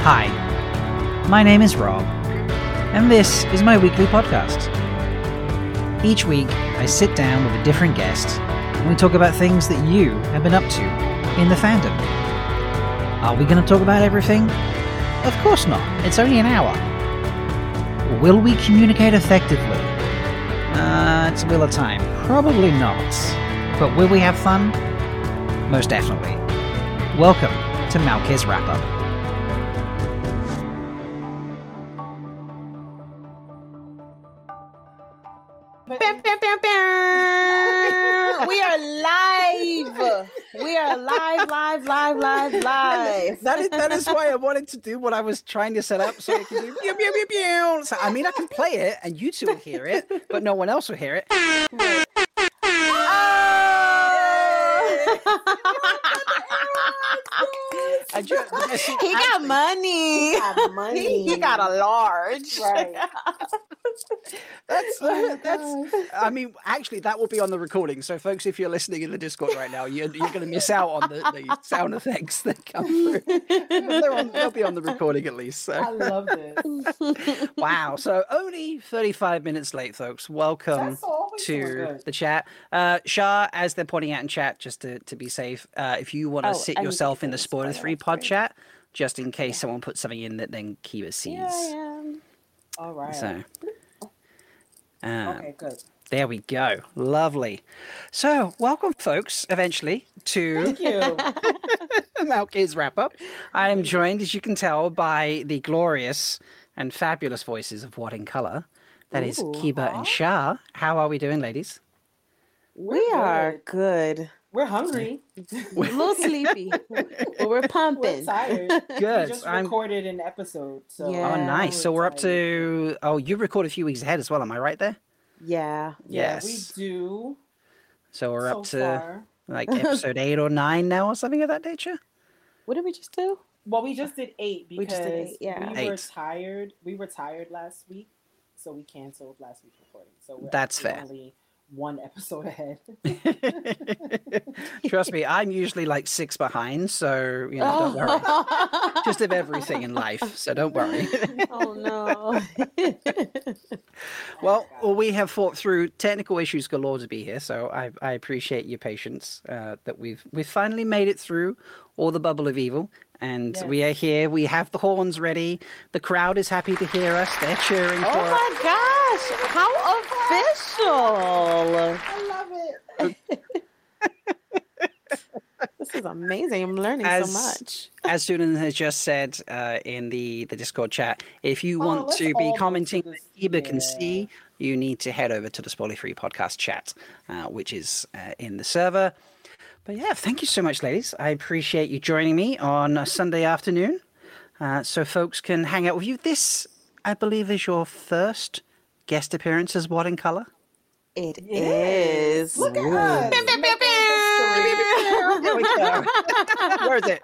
Hi, my name is Rob, and this is my weekly podcast. Each week, I sit down with a different guest, and we talk about things that you have been up to in the fandom. Are we going to talk about everything? Of course not, it's only an hour. Will we communicate effectively? It's a wheel of time. Probably not. But will we have fun? Most definitely. Welcome to Malk's Wrap-Up. We are live. We are live. That is why I wanted to do what I was trying to set up, so I can do pew, pew, pew, pew. So, I mean, I can play it, and you two will hear it, but no one else will hear it. He got money. He got a large. Right. That's. I mean, actually, that will be on the recording. So, folks, if you're listening in the Discord right now, you're going to miss out on the sound effects that come through. They'll be on the recording at least. So. I love this. Wow. So only 35 minutes late, folks. Welcome to the chat. Shah, as they're pointing out in chat, just to be safe, if you want to sit yourself in the spoiler-free pod chat, just in case someone puts something in that then Kiba sees. All right. So, okay, good. there we go. Lovely. So, welcome, folks, eventually, to Thank you. Malk's Wrap-Up. I am joined, as you can tell, by the glorious and fabulous voices of What in Color. That is Kiba and Shah. How are we doing, ladies? We are good. We're hungry. A little sleepy, but we're pumping. We're tired. Good. We just recorded an episode. So Yeah. Oh, nice. So we're up to... Oh, you record a few weeks ahead as well. Am I right there? Yeah. Yeah, Yes. we do. So we're so up to far. like episode 8 or 9 now or something of that nature? What did we just do? Well, we just did 8 because We just did 8, yeah. we were 8. tired. We were tired last week, so we canceled last week's recording. So we're That's actually fair. only one episode ahead. Trust me, I'm usually like 6 behind, so don't worry. Just of everything in life, so don't worry. Oh no. Well, we have fought through technical issues galore to be here, so I appreciate your patience that we've finally made it through all the bubble of evil, and we are here. We have the horns ready. The crowd is happy to hear us. They're cheering for us. Oh my gosh! How official! I love it. This is amazing. I'm learning so much. As Sunan has just said in the Discord chat, if you want let's to be all go commenting to that this- Kiba can see, you need to head over to the Spoiler Free Podcast chat, which is in the server. But yeah, thank you so much, ladies. I appreciate you joining me on a Sunday afternoon, so folks can hang out with you. This, I believe, is your first guest appearance as What in Color? It is. Look at us. There we go. Where is it?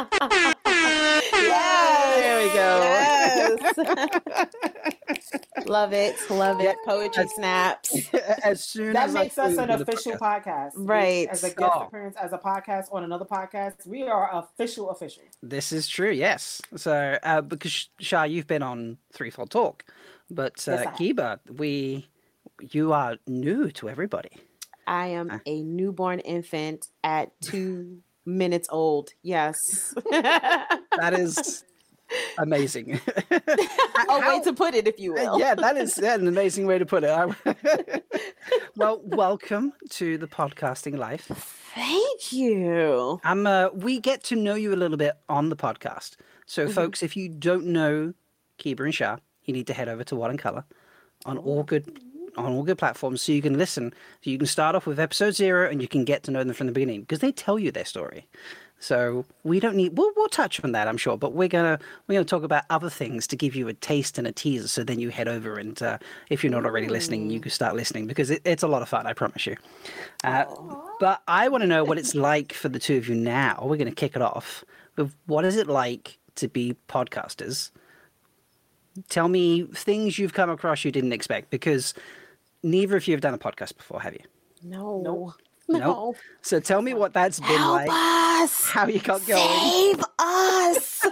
There we go. Yes. Love it. Poetry snaps. As soon That as makes I us an flew to the official podcast. podcast. Right. As a guest appearance, as a podcast on another podcast, we are official. This is true, yes. So, because Shah, you've been on Threefold Talk, but Yes, I have. Kiba, you are new to everybody. I am a newborn infant at 2 minutes old. Yes. That is amazing. A way to put it, if you will. Yeah, that is an amazing way to put it. Well, welcome to the podcasting life. Thank you. We get to know you a little bit on the podcast. So, folks, if you don't know Kiba and Shah, you need to head over to What in Color on all good platforms, so you can listen. So you can start off with episode 0, and you can get to know them from the beginning because they tell you their story. So we don't need. We'll touch on that, I'm sure, but we're gonna talk about other things to give you a taste and a teaser. So then you head over, and if you're not already listening, you can start listening because it's a lot of fun. I promise you. But I want to know what it's like for the two of you now. We're going to kick it off with what is it like to be podcasters. Tell me things you've come across you didn't expect, because neither of you have done a podcast before, have you? No. Nope. No. So tell me what that's been Help like. us. How you got going. Save us.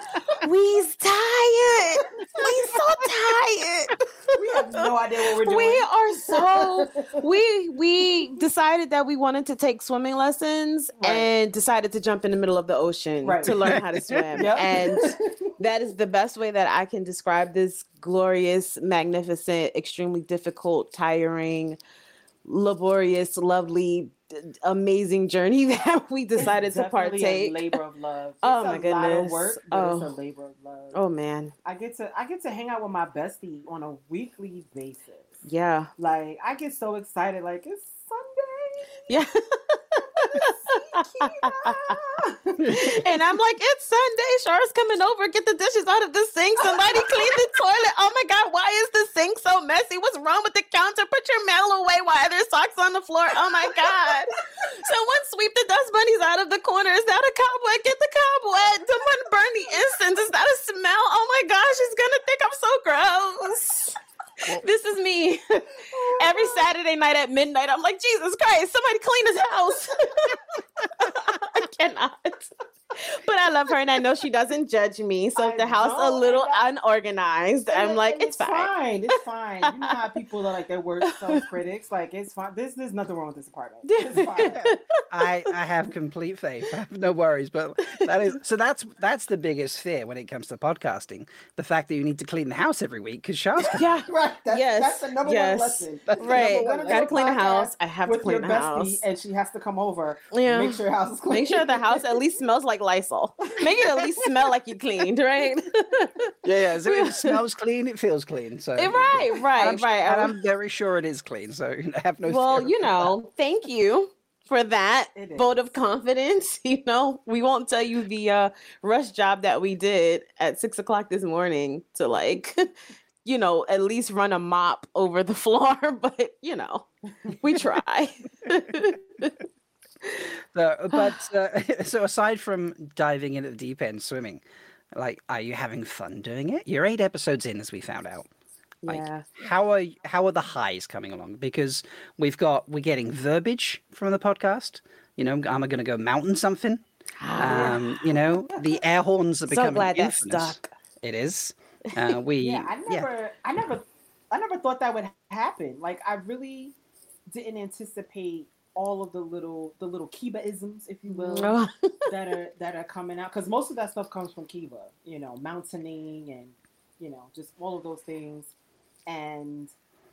We's tired. We so tired. We have no idea what we're doing. We are so we decided that we wanted to take swimming lessons and decided to jump in the middle of the ocean to learn how to swim. Yep. And that is the best way that I can describe this glorious, magnificent, extremely difficult, tiring, laborious, lovely, amazing journey that we decided to Definitely partake. a labor of love. It's Oh my a lot of goodness. work, but it's a labor of love. Oh man. I get to hang out with my bestie on a weekly basis. Yeah. Like I get so excited. Like it's Sunday. Yeah. And I'm like, it's Sunday. Char's coming over. Get the dishes out of the sink. Somebody clean the toilet. Oh my God, why is the sink so messy? What's wrong with the counter? Put your mail away. Why are there socks on the floor? Oh my God. Someone sweep the dust bunnies out of the corner. Is that a cobweb? Get the cobweb. Someone burn the incense. Is that a smell? Oh my gosh, he's gonna think I'm so gross. This is me. Every Saturday night at midnight, I'm like, Jesus Christ, somebody clean his house. I cannot. But I love her and I know she doesn't judge me. So if the house a little unorganized, I'm like, it's fine. It's fine. You know how people are like their worst self-critics. Like it's fine. There's nothing wrong with this apartment. It's fine. I have complete faith. I have no worries. But that's the biggest fear when it comes to podcasting. The fact that you need to clean the house every week because Char's Yeah. Right. That's the number one lesson. That's the Right. number one. Gotta clean the house. I have to clean the house. And she has to come over. Yeah. Make sure your house is clean. Make sure the house at least smells like Lysol. Make it at least smell like you cleaned, right? Yeah. So if it smells clean, it feels clean. So Right. And I'm very sure it is clean. So I have no. Well, fear of that. thank you for that It vote is. of confidence. We won't tell you the rush job that we did at 6:00 this morning to at least run a mop over the floor, but we try. So aside from diving in at the deep end swimming, are you having fun doing it? You're 8 episodes in, as we found out. Yeah. How are the highs coming along? Because we're getting verbiage from the podcast. I'm going to go mountain something. The air horns are becoming So glad that's infamous. stuck. It is. I never thought that would happen. Like I really didn't anticipate all of the little Kiba-isms, if you will, that are coming out. Because most of that stuff comes from Kiba, mountaining and just all of those things. And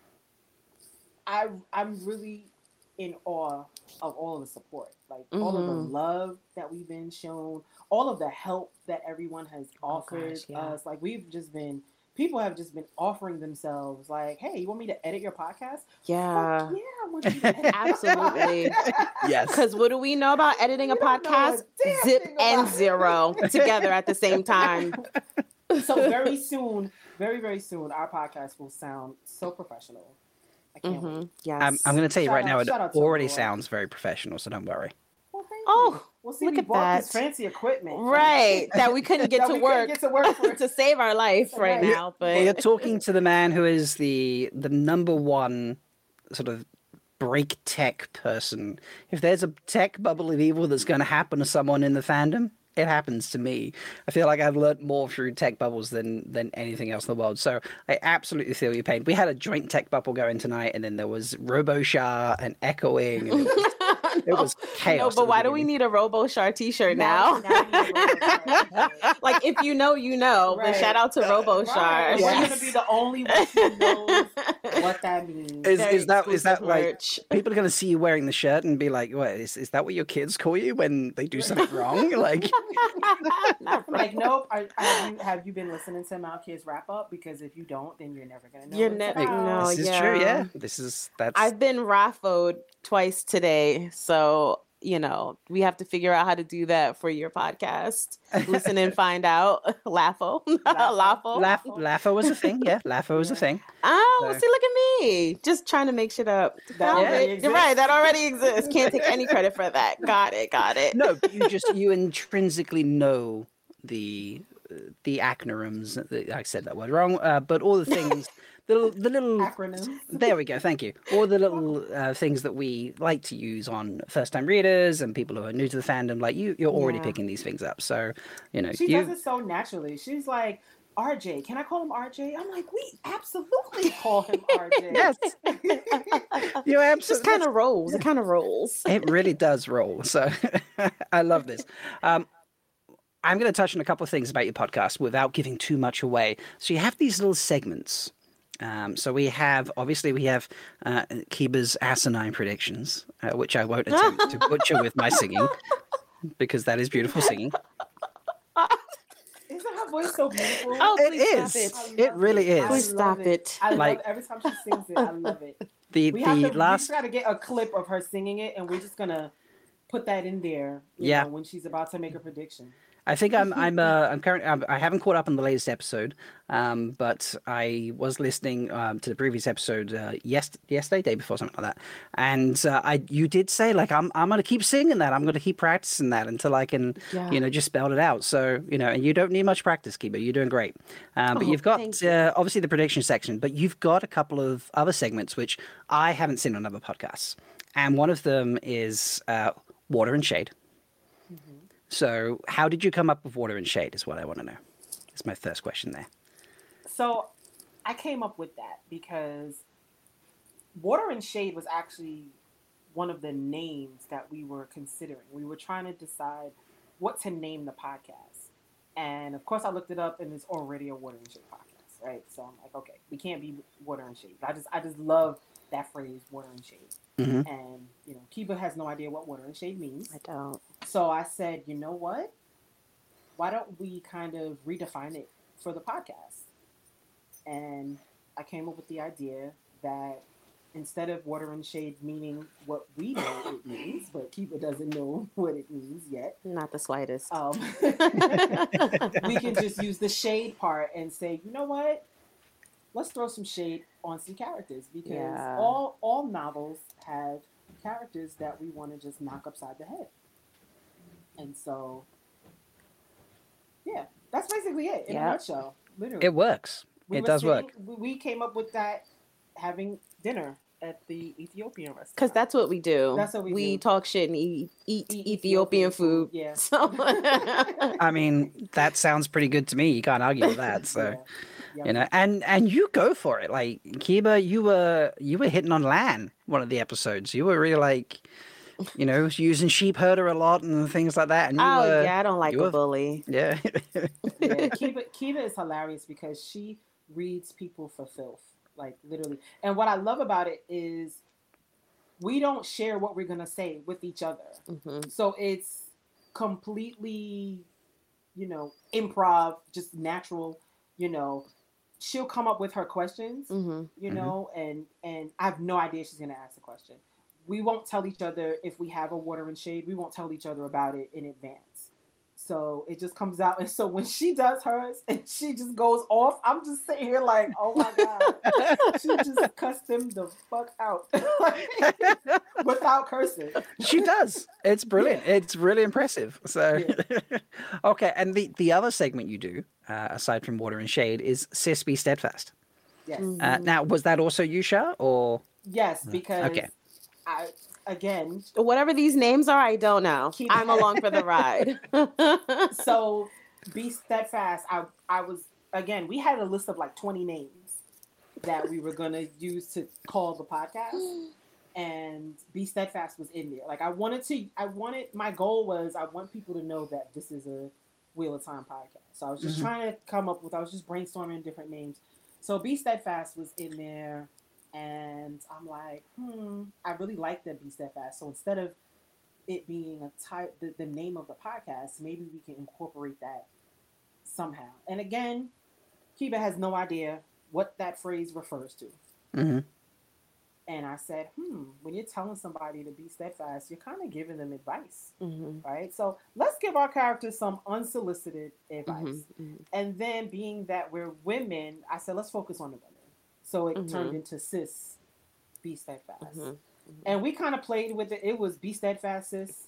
I'm really in awe of all of the support, like all of the love that we've been shown, all of the help that everyone has offered us. Like people have just been offering themselves like, hey, you want me to edit your podcast? Yeah. Fuck yeah, I want you to edit. Absolutely. Yes. Because what do we know about editing a We don't know a podcast? damn Zip thing and about it. zero together at the same time. So very soon, very, very soon, our podcast will sound so professional. I can't wait. Yes. I'm going to tell you right now, it Shout out to already Laura. sounds very professional, so don't worry. Well, thank Oh, you. Well, see, look we at bought this that. fancy equipment. Right. That we couldn't get That to we couldn't work get to work for. to save our life right Right. now. You're But talking to the man who is the number one sort of break tech person. If there's a tech bubble of evil that's going to happen to someone in the fandom, it happens to me. I feel like I've learned more through tech bubbles than anything else in the world. So I absolutely feel your pain. We had a joint tech bubble going tonight, and then there was RoboShar and echoing. And it was chaos. no, at but the why do we beginning. need a RoboShar t-shirt now? we need a RoboShar. Like, if you know, you know. But Right. shout out to RoboShar. Right. Yes. We're gonna be the only one who knows what that means. Is Very that exclusive like merch. people are going to see you wearing the shirt and be like, "What is that? What your kids call you when they do something wrong?" Like, Like, nope. Have you been listening to Mount Kids wrap up? Because if you don't, then you're never gonna know. You're what never- it's about. no, this is yeah. true. Yeah, that's. I've been RAFO'd twice today, so we have to figure out how to do that for your podcast. Listen and find out. LAFO. LAFO. LAFO was a thing. Yeah, LAFO was a thing. Oh, So- see, look at me. Just trying to make shit up. That already You're exists. right. That already exists. Can't take any credit for that. Got it. No, but you intrinsically know the the acronyms. I said that word wrong, but all the things, the little Acronyms. There we go. Thank you. All the little things that we like to use on first-time readers and people who are new to the fandom. Like you're already picking these things up. So she does it so naturally. She's like, RJ, can I call him RJ? I'm like, we absolutely call him RJ. Yes. You absolutely. Just kind of rolls. It kind of rolls. It really does roll. So I love this. I'm going to touch on a couple of things about your podcast without giving too much away. So you have these little segments. So we have Kiba's asinine predictions, which I won't attempt to butcher with my singing, because that is beautiful singing. Isn't her voice so beautiful? Oh, It please is. stop It really is. Please stop it. I love Like- it. Every time she sings it, I love it. We We just got to get a clip of her singing it, and we're just gonna put that in there. You know, when she's about to make a prediction. I think I'm currently. I haven't caught up on the latest episode, but I was listening to the previous episode yesterday, day before, something like that. And you did say like I'm going to keep singing that. I'm going to keep practicing that until I can, just spell it out. So and you don't need much practice, Kiba. You're doing great. But you've got obviously the prediction section, but you've got a couple of other segments which I haven't seen on other podcasts, and one of them is Water and Shade. So how did you come up with Water and Shade is what I want to know. That's my first question there. So I came up with that because Water and Shade was actually one of the names that we were considering. We were trying to decide what to name the podcast. And of course I looked it up, and it's already a Water and Shade podcast, right? So I'm like, okay, we can't be Water and Shade. I just love that phrase, Water and Shade. Mm-hmm. And, Kiba has no idea what Water and Shade means. I don't. So I said, you know what? Why don't we kind of redefine it for the podcast? And I came up with the idea that instead of Water and Shade meaning what we know it means, but Kiba doesn't know what it means yet. Not the slightest. We can just use the shade part and say, you know what? Let's throw some shade on some characters, because all novels have characters that we want to just knock upside the head. And so, that's basically it in a nutshell. Literally, it works. It does work. We came up with that having dinner at the Ethiopian restaurant. Because that's what we do. That's what we do. talk shit and eat Ethiopian food. Yeah. So I mean, that sounds pretty good to me. You can't argue with that. So, Yeah. and you go for it. Like Kiba, you were hitting on Lan one of the episodes. You were really like, using sheep herder a lot and things like that. And I don't like a bully. Yeah. Kiba is hilarious because she reads people for filth, like literally. And what I love about it is we don't share what we're gonna say with each other. Mm-hmm. So it's completely, improv, just natural. She'll come up with her questions, and I have no idea she's gonna ask the question. We won't tell each other if we have a Water and Shade. We won't tell each other about it in advance. So it just comes out. And so when she does hers and she just goes off, I'm just sitting here like, oh my God. She just cussed him the fuck out without cursing. She does. It's brilliant. Yeah. It's really impressive. So, okay. And the other segment you do, aside from Water and Shade, is Sis Be Steadfast. Yes. Now, was that also you, Shah, or? Yes, because whatever these names are, I don't know. I'm along for the ride. So Be Steadfast. I was, again, we had a list of like 20 names that we were going to use to call the podcast, and Be Steadfast was in there. Like my goal was I want people to know that this is a Wheel of Time podcast. So I was just trying to I was just brainstorming different names. So Be Steadfast was in there. And I'm like, I really like that Be Steadfast. So instead of it being the name of the podcast, maybe we can incorporate that somehow. And again, Kiba has no idea what that phrase refers to. Mm-hmm. And I said, when you're telling somebody to be steadfast, you're kind of giving them advice, right? So let's give our characters some unsolicited advice. And then being that we're women, I said, let's focus on the women. So it turned into Sis, Be Steadfast. And we kind of played with it. It was Be Steadfast, Sis.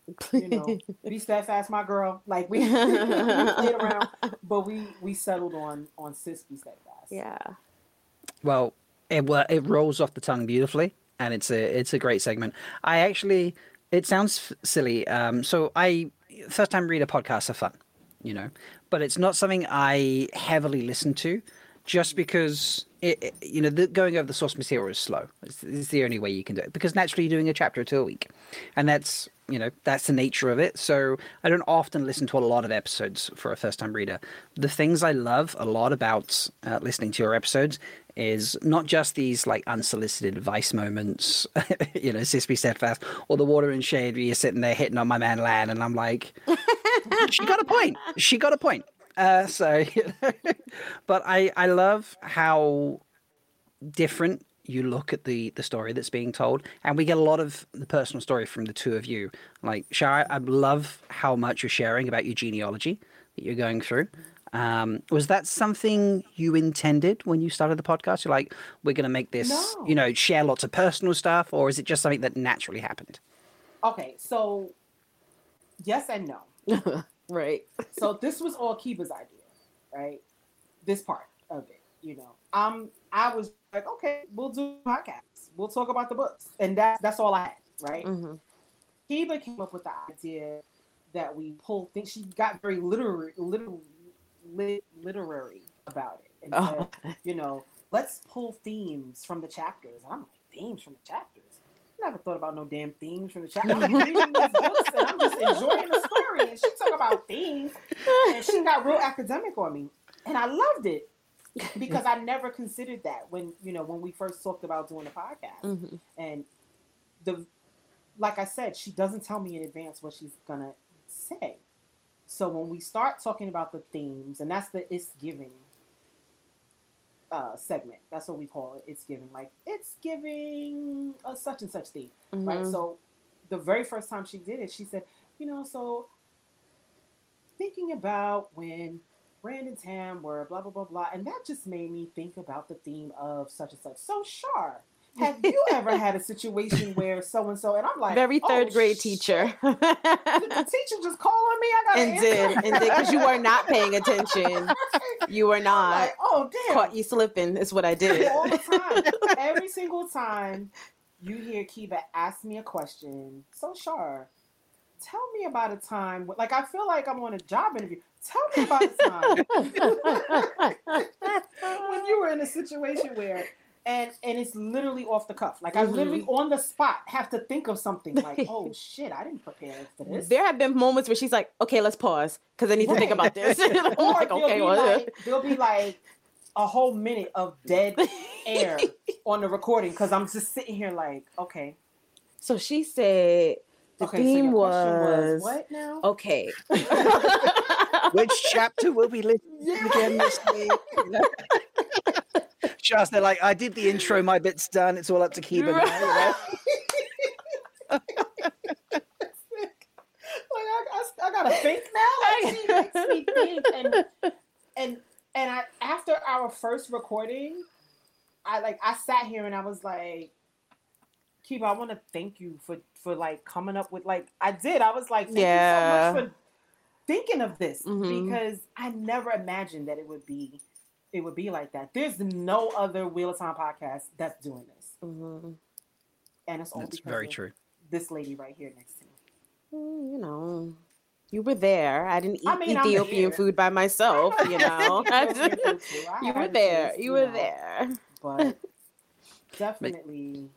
You know, be steadfast, my girl. Like we played around, but we settled on sis be steadfast. Yeah. Well, it rolls off the tongue beautifully, and it's a great segment. I actually, it sounds silly. So I first time reader podcasts are fun, you know, but it's not something I heavily listen to, just because you know, going over the source material is slow. It's the only way you can do it, because naturally you're doing a chapter or two a week, and that's, you know, that's the nature of it. So I don't often listen to a lot of episodes for a first time reader. The things I love a lot about listening to your episodes is not just these like unsolicited advice moments, you know, sis be steadfast, or the water and shade where you're sitting there hitting on my man Lan, and I'm like, she got a point. She got a point. So, you know, but I love how different you look at the story that's being told, and we get a lot of the personal story from the two of you. Like, Shah, I love how much you're sharing about your genealogy that you're going through. Was that something you intended when you started the podcast? You're like, we're going to make this, No. you know, share lots of personal stuff, or is it just something that naturally happened? Okay, so yes and no. Right. So this was all Kiba's idea, right? This part of it, you know. I was like, okay, we'll do podcasts. We'll talk about the books, and that's all I had, right? Mm-hmm. Kiba came up with the idea that we pull things. She got very literary about it, and said, you know, let's pull themes from the chapters. And I'm like, themes from the chapters? I never thought about no damn themes from the chapters. I'm like reading these books and I'm just enjoying the story, and she talk about themes, and she got real academic on me, and I loved it. Because I never considered that when we first talked about doing a podcast. Mm-hmm. And like I said, she doesn't tell me in advance what she's gonna say. So when we start talking about the themes, and that's the It's Giving segment, that's what we call it. It's giving, like it's giving a such and such theme, Mm-hmm. right? So the very first time she did it, she said, you know, so thinking about when Brand and Tam were blah, blah, blah, blah. And that just made me think about the theme of such and such. So, Shar, have you ever had a situation where so-and-so, and I'm like, very third grade teacher. Did the teacher just call on me? I got and did, because you were not paying attention. You were not. Like, oh, damn. Caught you slipping is what I did. All the time. Every single time you hear Kiba ask me a question, so Shar, tell me about a time, like I feel like I'm on a job interview. Tell me about a time when you were in a situation where, and it's literally off the cuff. Like I literally on the spot have to think of something like, oh shit, I didn't prepare for this. There have been moments where she's like, okay, let's pause because I need to think about this. I'm Or like, okay, there'll be like a whole minute of dead air on the recording because I'm just sitting here like, okay. So she said the theme so was what now? Okay. Which chapter will we listen to again this week? You know? Just they're like, I did the intro, my bit's done. It's all up to Kiba now. You know? I gotta think now. Like, she makes me think, and I after our first recording, I sat here and I was like, Kiba, I want to thank you for like coming up with like I did. I was like, thank you so much for thinking of this because I never imagined that it would be like that. There's no other Wheel of Time podcast that's doing this, and it's all That's because very of true. this lady right here next to me. You know, you were there. I didn't eat I'm Ethiopian here. food by myself. You know, you were there. Taste, You were there. But definitely,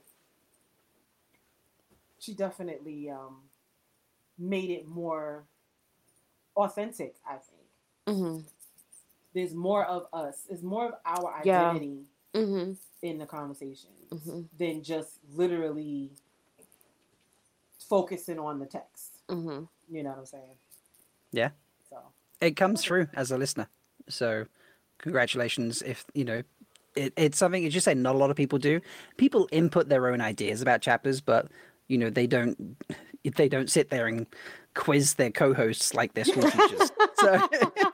she definitely made it more authentic. I think there's more of us. There's more of our identity in the conversations than just literally focusing on the text. You know what I'm saying? Yeah. So it comes through as a listener. So congratulations. If, you know, it's something, as you say, not a lot of people do. People input their own ideas about chapters, but, you know, they don't sit there and quiz their co-hosts like their school teachers. So,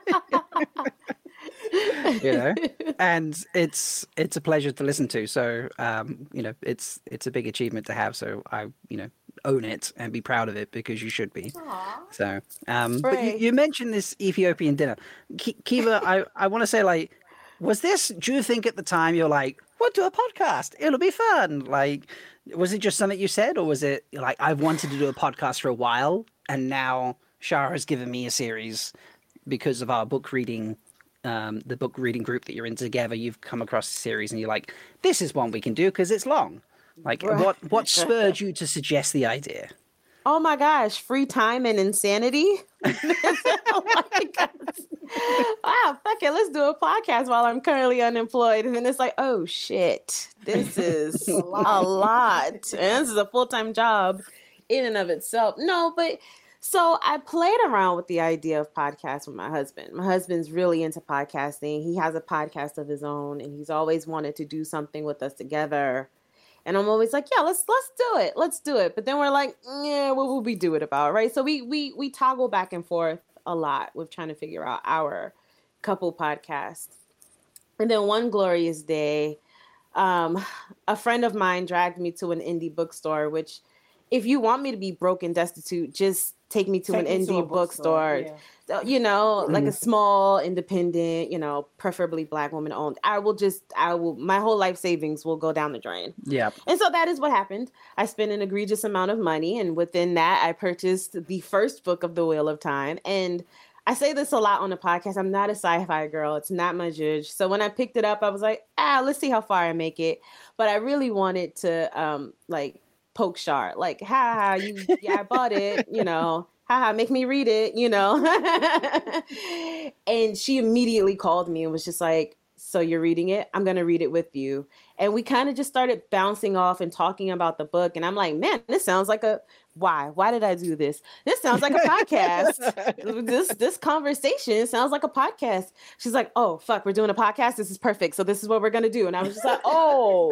you know, and it's a pleasure to listen to. So, you know, it's a big achievement to have. So I, you know, own it and be proud of it, because you should be. Aw. So, Right. but you mentioned this Ethiopian dinner. Kiva, I want to say, like, was this, do you think at the time you're like, we'll do a podcast, it'll be fun? Like, was it just something you said, or was it like, I've wanted to do a podcast for a while, and now Shara has given me a series because of our book reading, the book reading group that you're in together, you've come across the series and you're like, this is one we can do because it's long. Like, what spurred you to suggest the idea? Oh my gosh, free time and insanity. Like, wow, fuck it, let's do a podcast while I'm currently unemployed. And then it's like, oh shit, this is a lot. And this is a full-time job in and of itself. No, but so I played around with the idea of podcasts with my husband. My husband's really into podcasting. He has a podcast of his own, and he's always wanted to do something with us together. And I'm always like, yeah, let's do it. Let's do it. But then we're like, yeah, what will we do it about? Right. So we toggle back and forth a lot with trying to figure out our couple podcast. And then one glorious day, a friend of mine dragged me to an indie bookstore, which if you want me to be broke and destitute, just take me to an indie bookstore. Yeah. So, you know, like a small, independent, you know, preferably Black woman owned. I will, my whole life savings will go down the drain. Yeah. And so that is what happened. I spent an egregious amount of money. And within that, I purchased the first book of The Wheel of Time. And I say this a lot on the podcast. I'm not a sci-fi girl. It's not my judge. So when I picked it up, I was like, let's see how far I make it. But I really wanted to, like, poke Shar. Like, I bought it, you know. Haha, make me read it, you know. And she immediately called me and was just like, so you're reading it? I'm going to read it with you. And we kind of just started bouncing off and talking about the book. And I'm like, man, this sounds like why did I do this? This sounds like a podcast. This conversation sounds like a podcast. She's like, oh, fuck, we're doing a podcast. This is perfect. So this is what we're going to do. And I was just like, oh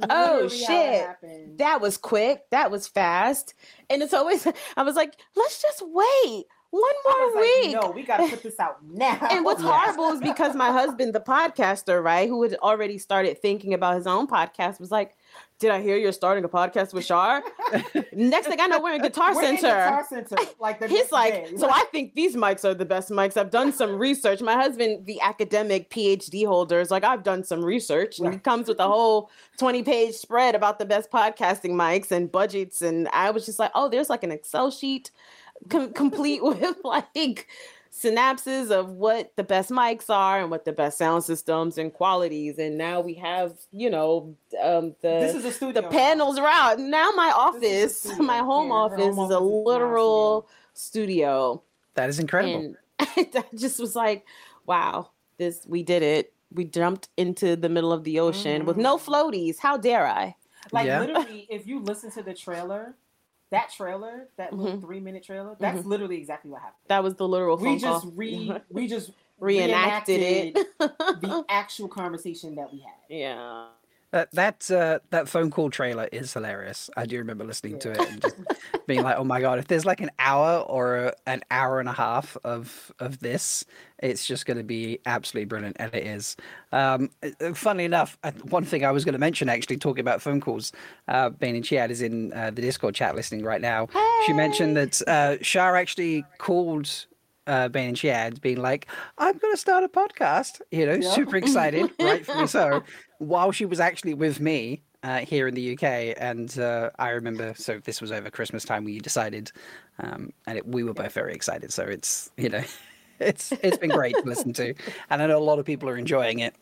shit. That was quick. That was fast. And it's always, I was like, let's just wait. One more week. Like, no, we got to put this out now. And what's horrible is because my husband, the podcaster, right, who had already started thinking about his own podcast, was like, did I hear you're starting a podcast with Shar? Next thing I know, we're in Guitar Center. Like he's like, day. So I think these mics are the best mics. I've done some research. My husband, the academic PhD holder, is like, I've done some research. And he comes with a whole 20-page spread about the best podcasting mics and budgets. And I was just like, oh, there's like an Excel sheet complete with like synapses of what the best mics are and what the best sound systems and qualities. And now we have, you know, this is a studio. The panels are out. Now my office, my home office is a literal studio. That is incredible. And I just was like, wow, we did it. We jumped into the middle of the ocean with no floaties. How dare I? Like literally, if you listen to the trailer, that little 3-minute trailer, that's literally exactly what happened. That was the literal phone call. We just reenacted it. The actual conversation that we had. Yeah. That phone call trailer is hilarious. I do remember listening to it and just being like, oh my God, if there's like an hour or an hour and a half of this, it's just going to be absolutely brilliant. And it is. Funnily enough, one thing I was going to mention, actually, talking about phone calls, Bain and Chiad is in the Discord chat listening right now. Hey! She mentioned that Shar actually called Bain and Chiad, being like, I'm going to start a podcast, you know, super excited, rightfully so, while she was actually with me here in the UK. And I remember, so this was over Christmas time, we decided, and we were both very excited. So it's, you know, it's been great to listen to. And I know a lot of people are enjoying it.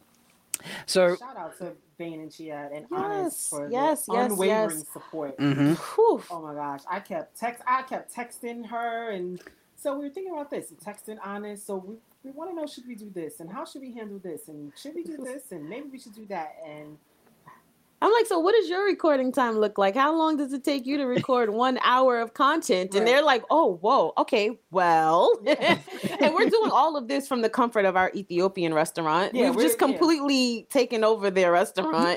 So shout out to Bain and Chiad and Honest for the unwavering support. Mm-hmm. Oh my gosh. I kept texting her, and so we were thinking about this and texting Honest. So we want to know, should we do this? And how should we handle this? And should we do this? And maybe we should do that. And I'm like, so what does your recording time look like? How long does it take you to record 1 hour of content? And they're like, oh, whoa, okay, well. And we're doing all of this from the comfort of our Ethiopian restaurant. We've just completely taken over their restaurant.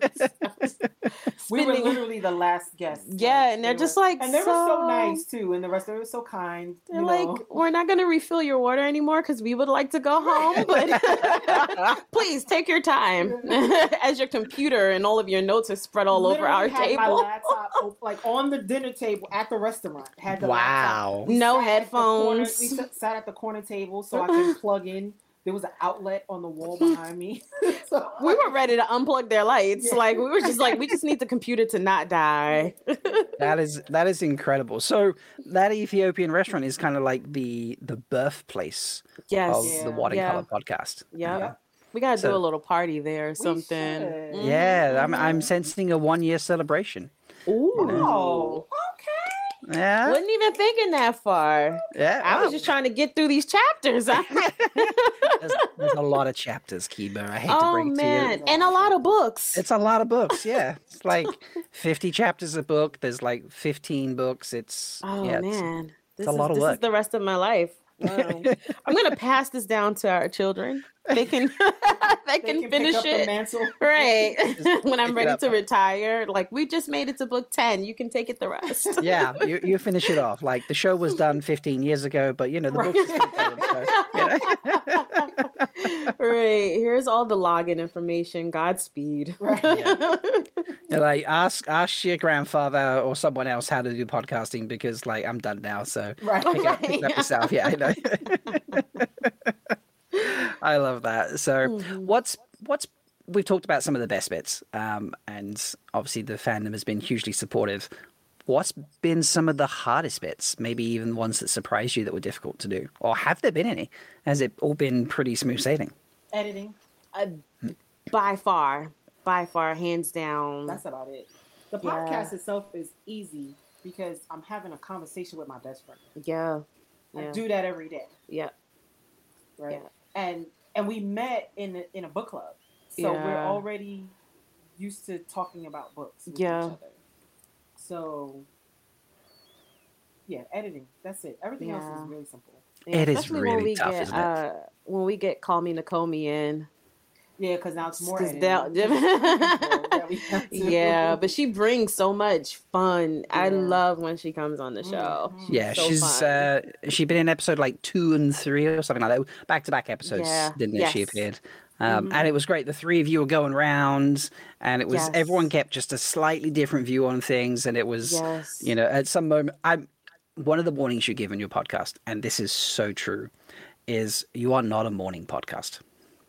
We were literally the last guests. Yeah, and they're just like, and they were so nice too. And the restaurant was so kind. They're like, we're not going to refill your order anymore because we would like to go home. But please take your time as your computer and all of your your notes are spread all over our Literally had my table. laptop like on the dinner table at the restaurant. Had the Wow. laptop. We No sat at the corner- headphones. We sat at the corner table so I could plug in. There was an outlet on the wall behind me. So, We were ready to unplug their lights. Yeah. Like we were just like, we just need the computer to not die. That is incredible. So that Ethiopian restaurant is kind of like the birthplace Yes. of Yeah. the What in Yeah. Color podcast. Yep. We gotta do So- a little party there or something. should. Mhm, Yeah, mhm. I'm sensing a 1-year celebration. Ooh. Oh, okay. Yeah, Wasn't even thinking that far. yeah. I was just trying to get through these chapters. There's a lot of chapters, Kiba. I hate to Oh break it to man, you. and a lot of books. It's a lot of books. Yeah, it's like 50 chapters a book. There's like 15 books. It's Oh yeah, man, this a lot of this work. is the rest of my life. Wow. I'm gonna pass this down to our children. They can they can pick finish up the it. mantle. Right. When I'm pick it ready up. to retire, like we just made it to book 10. You can take it the rest. yeah. You finish it off. Like the show was done 15 years ago, but you know the books are still going. So, you know. Right. Here's all the login information. Godspeed. Right. You're like ask your grandfather or someone else how to do podcasting because like I'm done now. So Right. pick it up yourself. Yeah, I know. I love that. So Mhm. what's we've talked about some of the best bits, and obviously the fandom has been hugely supportive. What's been some of the hardest bits? Maybe even ones that surprised you that were difficult to do, or have there been any? Has it all been pretty smooth sailing? Editing. By far, hands down. That's about it. The Yeah. podcast itself is easy because I'm having a conversation with my best friend. Yeah. I Yeah. do that every day, Yeah. right? Yeah. And we met in a book club, so we're Yeah. already used to talking about books with Yeah. each other. So yeah, editing. That's it. Everything else Yeah. is really simple. Yeah, It is especially really tough, isn't it? when we get Call Me Nakomi in. Yeah, because now it's more 'Cause editing. they'll- We have to- Yeah, but she brings so much fun. I Yeah. love when she comes on the show. Mhm. Yeah, so she's fun. she'd been in episode like 2 and 3 or something like that, back to back episodes, Yeah, didn't it? She yes. appeared, Mhm. and it was great. The three of you were going round, and it was Yes. everyone kept just a slightly different view on things, and it was Yes. you know at some moment I'm one of the warnings you give in your podcast, and this is so true, is you are not a morning podcast.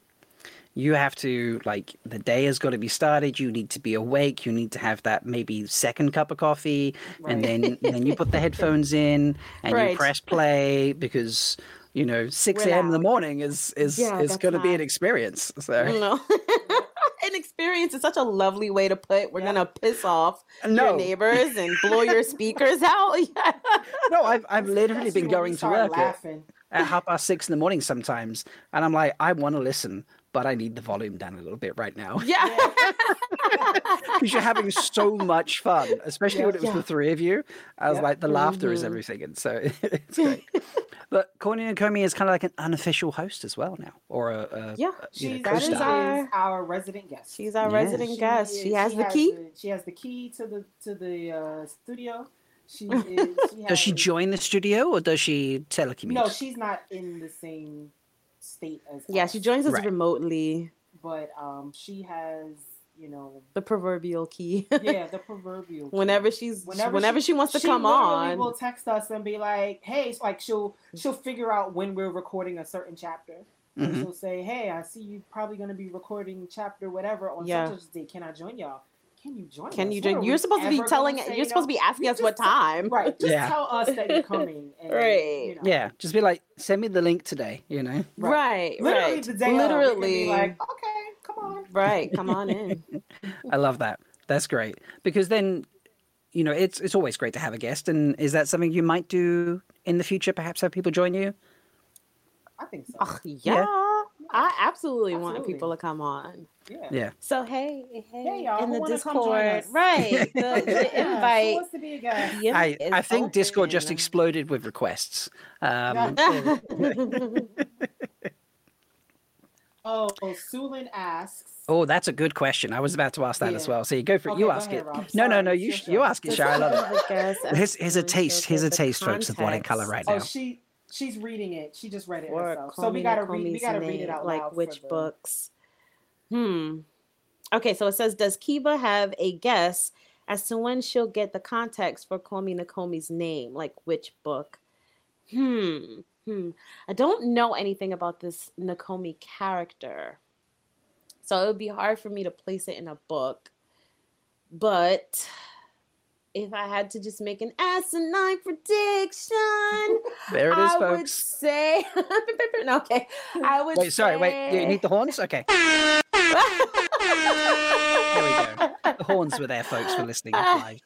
You have to, like, the day has got to be started. You need to be awake. You need to have that maybe second cup of coffee, and then you put the headphones in and you Right. press play because you know 6 We're a.m. in the loud. morning is Yeah, that's going to be an not- experience. So No. An experience is such a lovely way to put. We're Yeah. gonna piss off No. your neighbors and blow your speakers out. no, I've literally Especially been when we going to start work laughing. at 6:30 in the morning sometimes, and I'm like, I want to listen, but I need the volume down a little bit right now. Yeah. Because you're having so much fun, especially when it was Yeah. the three of you. I was Yep. like, the laughter is Mhm. everything, and so it's great. But Courtney Nakomi is kind of like an unofficial host as well now, or a Yeah, you know, She that is is co-star. our resident guest. She's our Yeah. resident guest. She has the has key. she has the key to the studio. She is. Does she has- join the studio or does she telecommute? No, she's not in the same state as. Yeah, us, she joins us Right. remotely. but she has, you know, The proverbial key. yeah, the proverbial. key. whenever she wants to come literally on. will text us and be like, "Hey," it's like she'll figure out when we're recording a certain chapter. And Mhm. she'll say, "Hey, I see you probably going to be recording chapter whatever on Yeah. such a day. Can I join y'all? Can you join? Can us? you What join? are You're we supposed to be ever telling. gonna say You're supposed to be asking You us what just tell- time. Right. Just Yeah. tell us that you're coming. And, Right. You know. Yeah, just be like, send me the link today. You know. Right. Literally Right. the day of, we can be Literally. like, okay, come on. Right. Come on in. I love that. That's great because then, you know, it's always great to have a guest. And is that something you might do in the future? Perhaps have people join you. I think so. Oh, yeah. I absolutely want Absolutely. people to come on. Yeah. Yeah. So hey, y'all, in who the wanna come join Discord, us? right? The Yeah, who invite. wants to be a guest? the I invite is think Discord just open. exploded with requests. Oh, Sulin asks. Oh, that's a good question. I was about to ask that as Yeah. well. So you go for it. Okay, you go ask ahead, it. Rob. No, Sorry, you it's you your ask it, Shara. I love it. Here's a Here's taste. Here's a taste, folks, of What in Color right now. Oh, she's reading it. She just read it Or herself. So Call we Me gotta Nakomi's read. We gotta read it name, out like loud. which for the- books? Okay, so it says, does Kiva have a guess as to when she'll get the context for Komi Nakomi's name? Like which book? I don't know anything about this Nakomi character. So it would be hard for me to place it in a book. But if I had to just make an asinine prediction, There it is, I would folks. say... okay. I would Wait, sorry, wait. You need the horns? Okay. There we go. The horns were there, folks, for listening live.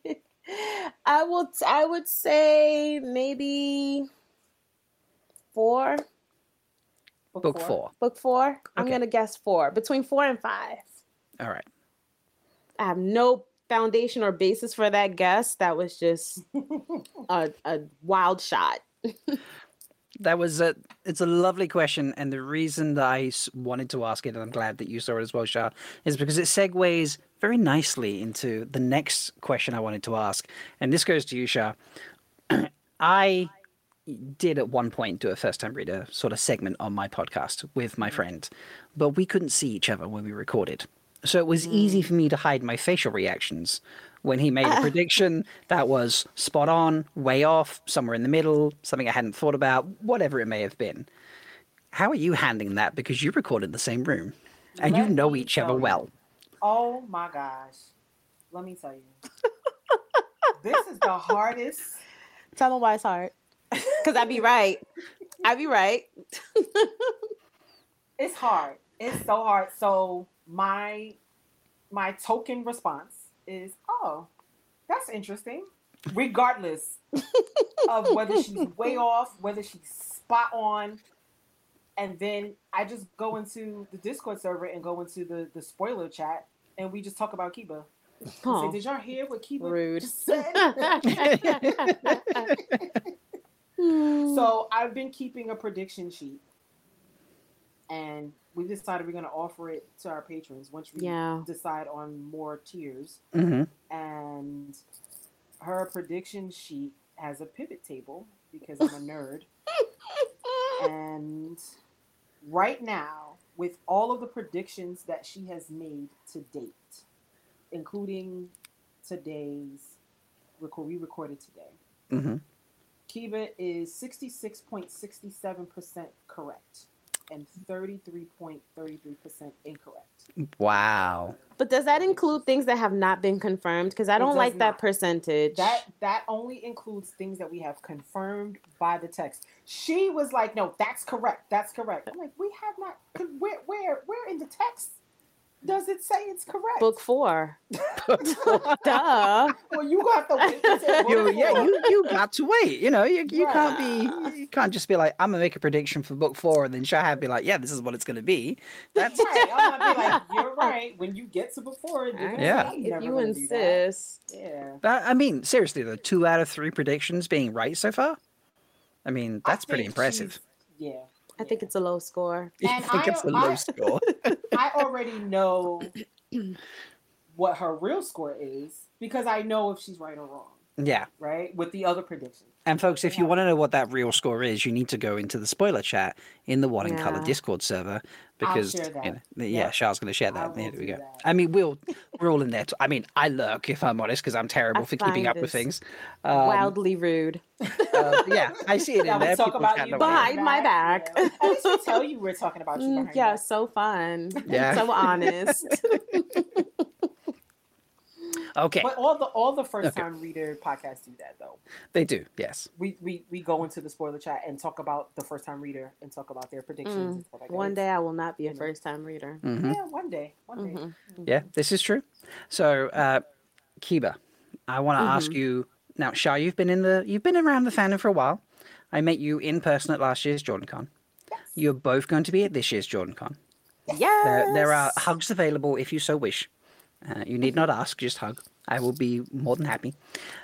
I would say maybe 4. Book 4. Book 4. I'm Okay. gonna guess 4. Between 4 and 5. All right. I have no foundation or basis for that guess. That was just a wild shot. That was it's a lovely question, and the reason that I wanted to ask it, and I'm glad that you saw it as well, Shah, is because it segues very nicely into the next question I wanted to ask, and this goes to you, Shah. I did at one point do a first-time reader sort of segment on my podcast with my friend, but we couldn't see each other when we recorded, so it was easy for me to hide my facial reactions when he made a prediction that was spot on, way off, somewhere in the middle, something I hadn't thought about, whatever it may have been. How are you handling that? Because you recorded in the same room and you Let know me each other tell you. well. Oh my gosh. Let me tell you. This is the hardest. Tell them why it's hard. Because I'd be right. I'd be right. It's hard. It's so hard. So my token response is, oh, that's interesting. Regardless of whether she's way off, whether she's spot on. And then I just go into the Discord server and go into the spoiler chat, and we just talk about Kiba. Oh, Say, did y'all hear what Kiba rude. just said? So I've been keeping a prediction sheet, and we decided we're going to offer it to our patrons once we decide on more tiers. Mm-hmm. And her prediction sheet has a pivot table because I'm a nerd. And right now, with all of the predictions that she has made to date, including today's we recorded today, Mm-hmm. Kiba is 66.67% correct and 33.33% incorrect. Wow. But does that include things that have not been confirmed? Because I don't does like not. that percentage. That only includes things that we have confirmed by the text. She was like, "No, that's correct. That's correct." I'm like, "We have not. Where in the text does it say it's correct?" Book 4. Duh. Well, you have to wait. Until book Yeah, 4. you got to wait. You know, you Right. you can't just be like, I'm gonna make a prediction for book 4, and then Shahab be like, yeah, this is what it's gonna be. That's Right. I'm gonna be like, "You're right." When you get to book 4, Yeah. I'm If never you gonna do that. insist. Yeah. But I mean, seriously though, 2 out of 3 predictions being right so far. I mean, that's pretty think impressive. she's- Yeah. I think it's a low score. You And think it's a low score? I already know what her real score is because I know if she's right or wrong, Yeah. right? With the other predictions. And folks, if you want to know what that real score is, you need to go into the spoiler chat in the What in Color Yeah. Discord server because share that. yeah, Yep. Shah's going to share I that. will There we do go. that. I mean, we're all in there. I mean, I lurk if I'm honest because I'm terrible I for keeping find up with this things. Wildly rude. Yeah, I see it Yeah, in we there. talk People about chatting you away. Behind my back. Yeah. At least we tell you we're talking about you behind your Yeah, back. so fun. Yeah. So honest. Okay, But all the first time reader podcasts do that though. they do. Yes. We go into the spoiler chat and talk about the first time reader and talk about their predictions and stuff like that. One day I will not be a you know. first time reader. Mhm. Yeah, one day. Mhm. Yeah, this is true. So, Kiba, I want to ask you now, Shah. You've been around the fandom for a while. I met you in person at last year's JordanCon. Yes. You're both going to be at this year's JordanCon. Yes. There are hugs available if you so wish. You need not ask, just hug. I will be more than happy.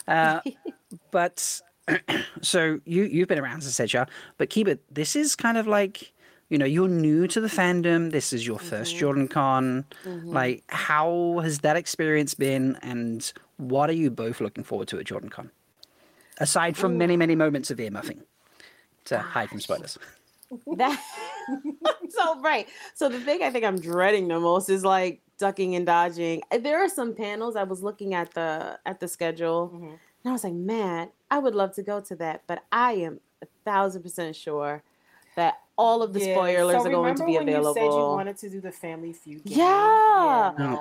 But so you've been around, as I said, Shah. But Kiba, this is kind of like, you're new to the fandom. This is your first JordanCon. Like, how has that experience been, and what are you both looking forward to at JordanCon? Aside from many, many moments of earmuffing to hide from spoilers. That so right. So the thing I think I'm dreading the most is like ducking and dodging. There are some panels. I was looking at the schedule, and I was like, man, I would love to go to that, but I am 1,000% sure that all of the spoilers are going to be available. You said you wanted to do the Family Feud game? Yeah. No.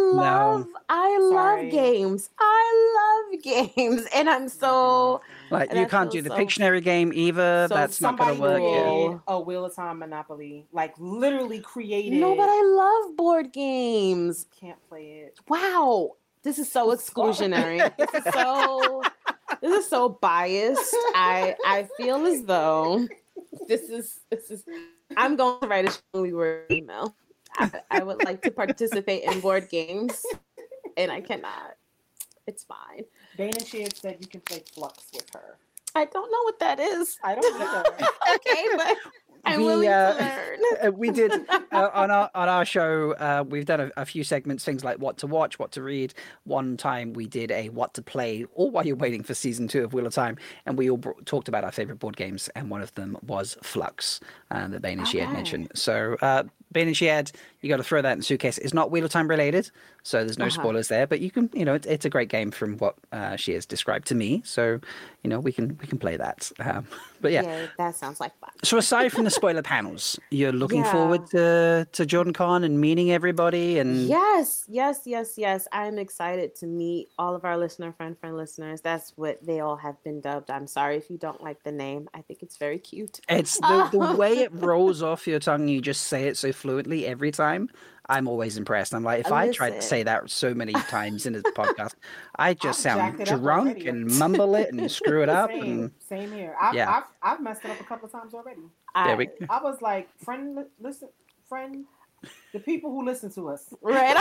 I love games. And I'm so like, you can't do the Pictionary game either. So that's not going to work. Created a Wheel of Time Monopoly, like literally created. No, but I love board games. Can't play it. Wow, this is so exclusionary. This is so biased. I feel as though this is. I'm going to write a Strongly Worded email. I would like to participate in board games, and I cannot. It's fine. Dana Sheard said you can play Flux with her. I don't know what that is. I don't know. Okay, but I'm willing to learn. We did on our show. We've done a few segments, things like what to watch, what to read. One time we did a what to play, all while you're waiting for season 2 of Wheel of Time, and we all talked about our favorite board games, and one of them was Flux, that Bane and Sheard mentioned. So Bane and Sheard, you got to throw that in the suitcase. It's not Wheel of Time related, so there's no spoilers there. But you can, it's a great game from what she has described to me. So, we can play that. But yeah, that sounds like fun. So aside from the spoiler panels, you're looking forward to JordanCon and meeting everybody, and yes. I'm excited to meet all of our friend listeners. That's what they all have been dubbed. I'm sorry if you don't like the name. I think it's very cute. It's the way it rolls off your tongue. You just say it so fluently every time. I'm always impressed. I'm like, if I tried to say that so many times in a podcast, I just sound drunk and mumble it and screw it up. Same here. I've messed it up a couple of times already. I was like, friend, the people who listen to us. Right.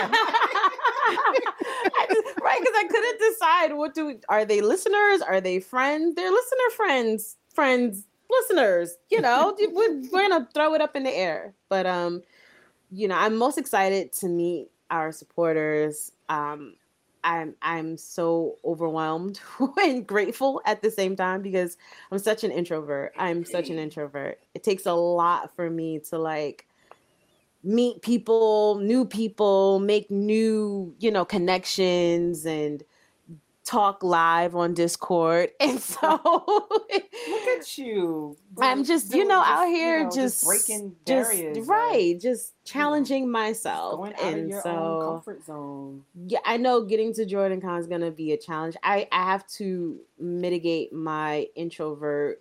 Right, because I couldn't decide are they listeners? Are they friends? They're listener friends, listeners. We're gonna throw it up in the air. But I'm most excited to meet our supporters. I'm so overwhelmed and grateful at the same time because I'm such an introvert. It takes a lot for me to meet people, new people, make new, connections and talk live on Discord. And so look at you. I'm just, out here just breaking barriers. Just challenging myself. Going out of your own comfort zone. Yeah, I know getting to JordanCon is gonna be a challenge. I have to mitigate my introvert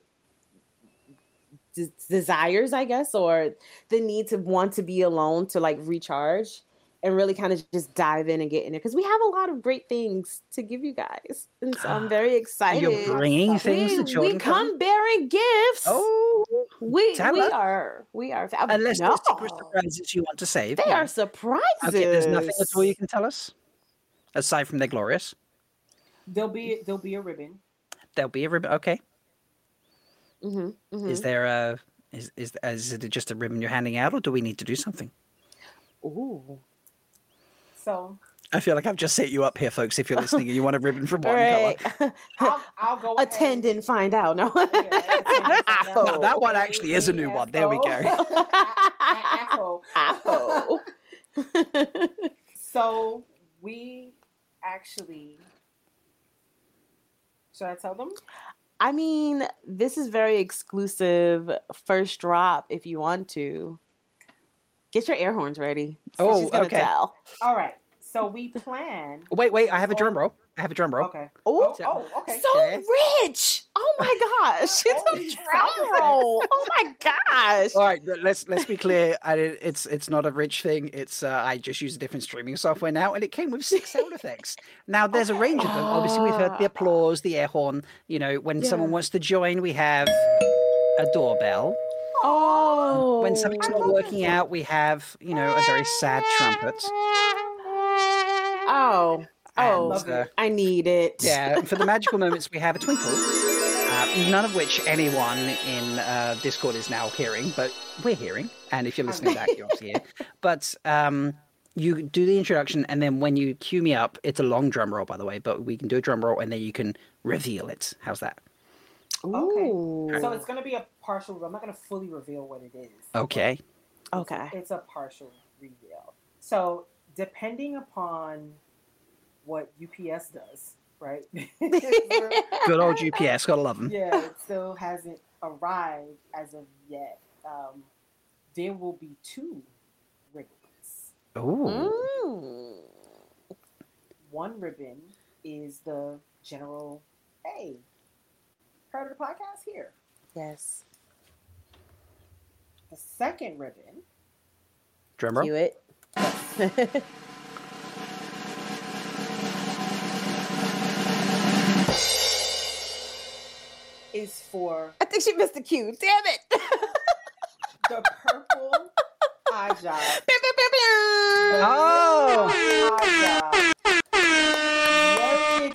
desires, I guess, or the need to want to be alone to recharge and really kind of just dive in and get in there because we have a lot of great things to give you guys, and so I'm very excited. You're bringing things to JordanCon? We come bearing gifts. Oh, we are. Unless there's secret surprises you want to save. They are surprises. Okay, there's nothing at all you can tell us aside from they're glorious. There'll be a ribbon. There'll be a ribbon. Okay. Mm-hmm. Is there is it just a ribbon you're handing out, or do we need to do something? Ooh. So I feel like I've just set you up here, folks. If you're listening and you want a ribbon from one color, I'll go attend and find out. No, no, that one actually is a new one. There we go. Apple. So we actually, should I tell them? I mean, this is very exclusive. First drop, if you want to. Get your air horns ready. So okay. Tell. All right. So we plan. Wait. I have a drum roll. Okay. Oh, okay. So rich. Oh my gosh. It's a drum roll. Oh my gosh. All right. Let's be clear. It's not a rich thing. It's I just use a different streaming software now, and it came with 6 sound effects. Now there's a range of them. Obviously, we've heard the applause, the air horn. When someone wants to join, we have a doorbell. Oh. When something's not working out, we have, a very sad trumpet. Oh, And, I need it. Yeah, for the magical moments, we have a twinkle, none of which anyone in Discord is now hearing, but we're hearing. And if you're listening back, you're obviously here. But you do the introduction, and then when you cue me up, it's a long drum roll, by the way, but we can do a drum roll, and then you can reveal it. How's that? Okay. So it's going to be a partial. I'm not going to fully reveal what it is. Okay. Okay. It's a partial reveal. So depending upon what UPS does, right? Good old UPS, gotta love them. Yeah, it still hasn't arrived as of yet. There will be 2 ribbons. Oh. One ribbon is the general, hey, heard of the podcast here. Yes. The second ribbon. Drum roll. Do it. Is for I think she missed the cue. Damn it. the purple eye job. Oh. Eye job. Very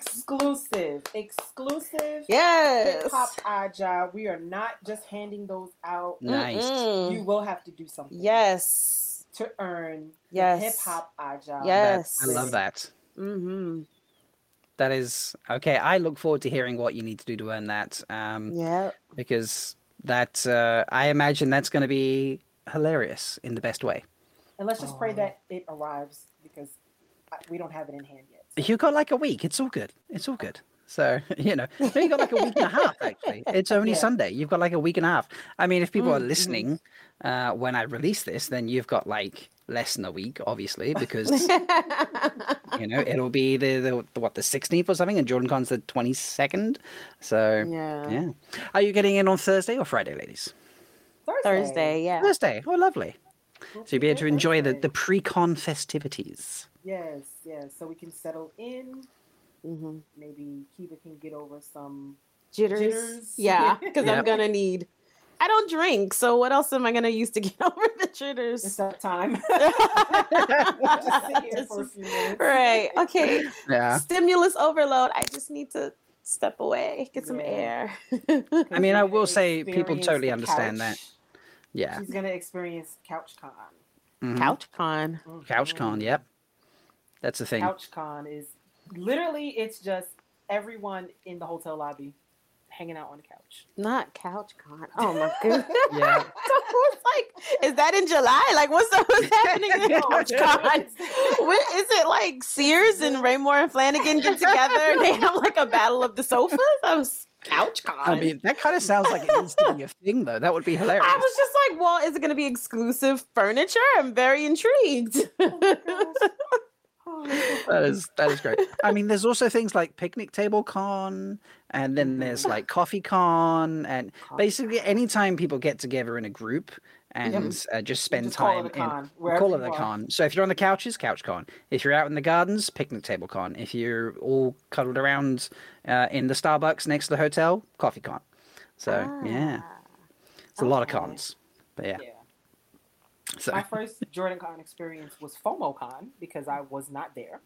exclusive. Yes. Hip hop eye job. We are not just handing those out. Nice. You will have to do something. Yes. To earn Yes. the hip hop eye job. Yes. I love that. Mm-hmm. That is okay. I look forward to hearing what you need to do to earn that. Yeah. Because that I imagine that's going to be hilarious in the best way. And let's just pray that it arrives because we don't have it in hand yet. You got like a week. It's all good. It's all good. So, you got like a week and a half, actually. It's only Sunday. You've got like a week and a half. I mean, if people are listening when I release this, then you've got like less than a week, obviously, because, it'll be the 16th or something, and JordanCon's the 22nd. So, yeah. Are you getting in on Thursday or Friday, ladies? Thursday, yeah. Thursday. Oh, lovely. So you'll be able to enjoy the pre-con festivities. Yes. So we can settle in. Mm-hmm. Maybe Kiva can get over some jitters. Yeah, because I'm gonna need. I don't drink, so what else am I gonna use to get over the jitters? It's that time. Just sit here for a few minutes. Right. Okay. Yeah. Stimulus overload. I just need to step away, get some air. I mean, I will say people totally understand that. Yeah. She's gonna experience CouchCon. Mm-hmm. CouchCon. CouchCon. Yep. That's the thing. CouchCon is literally, it's just everyone in the hotel lobby hanging out on the couch. Not CouchCon. Oh my goodness. Yeah. It's like, is that in July? Like, what's happening in CouchCon? Is it like Sears and Raymore and Flanagan get together and they have like a battle of the sofas? That was CouchCon. I mean, that kind of sounds like it needs to be a thing, though. That would be hilarious. I was just like, well, is it going to be exclusive furniture? I'm very intrigued. That is great. I mean, there's also things like picnic table con, and then there's like coffee con, and basically anytime people get together in a group and just spend time call it a con. So if you're on the couches, couch con. If you're out in the gardens, picnic table con. If you're all cuddled around in the Starbucks next to the hotel, coffee con. So it's a lot of cons. But yeah. So. My first JordanCon experience was FOMOCon because I was not there.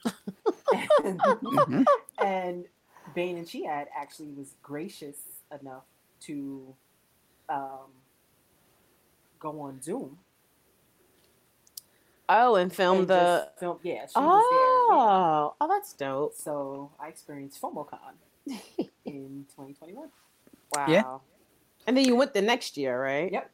And Bane and Chiad actually was gracious enough to go on Zoom. Oh, and film the... She was there. Oh, that's dope. So I experienced FOMOCon in 2021. Wow. Yeah. And then you went the next year, right? Yep.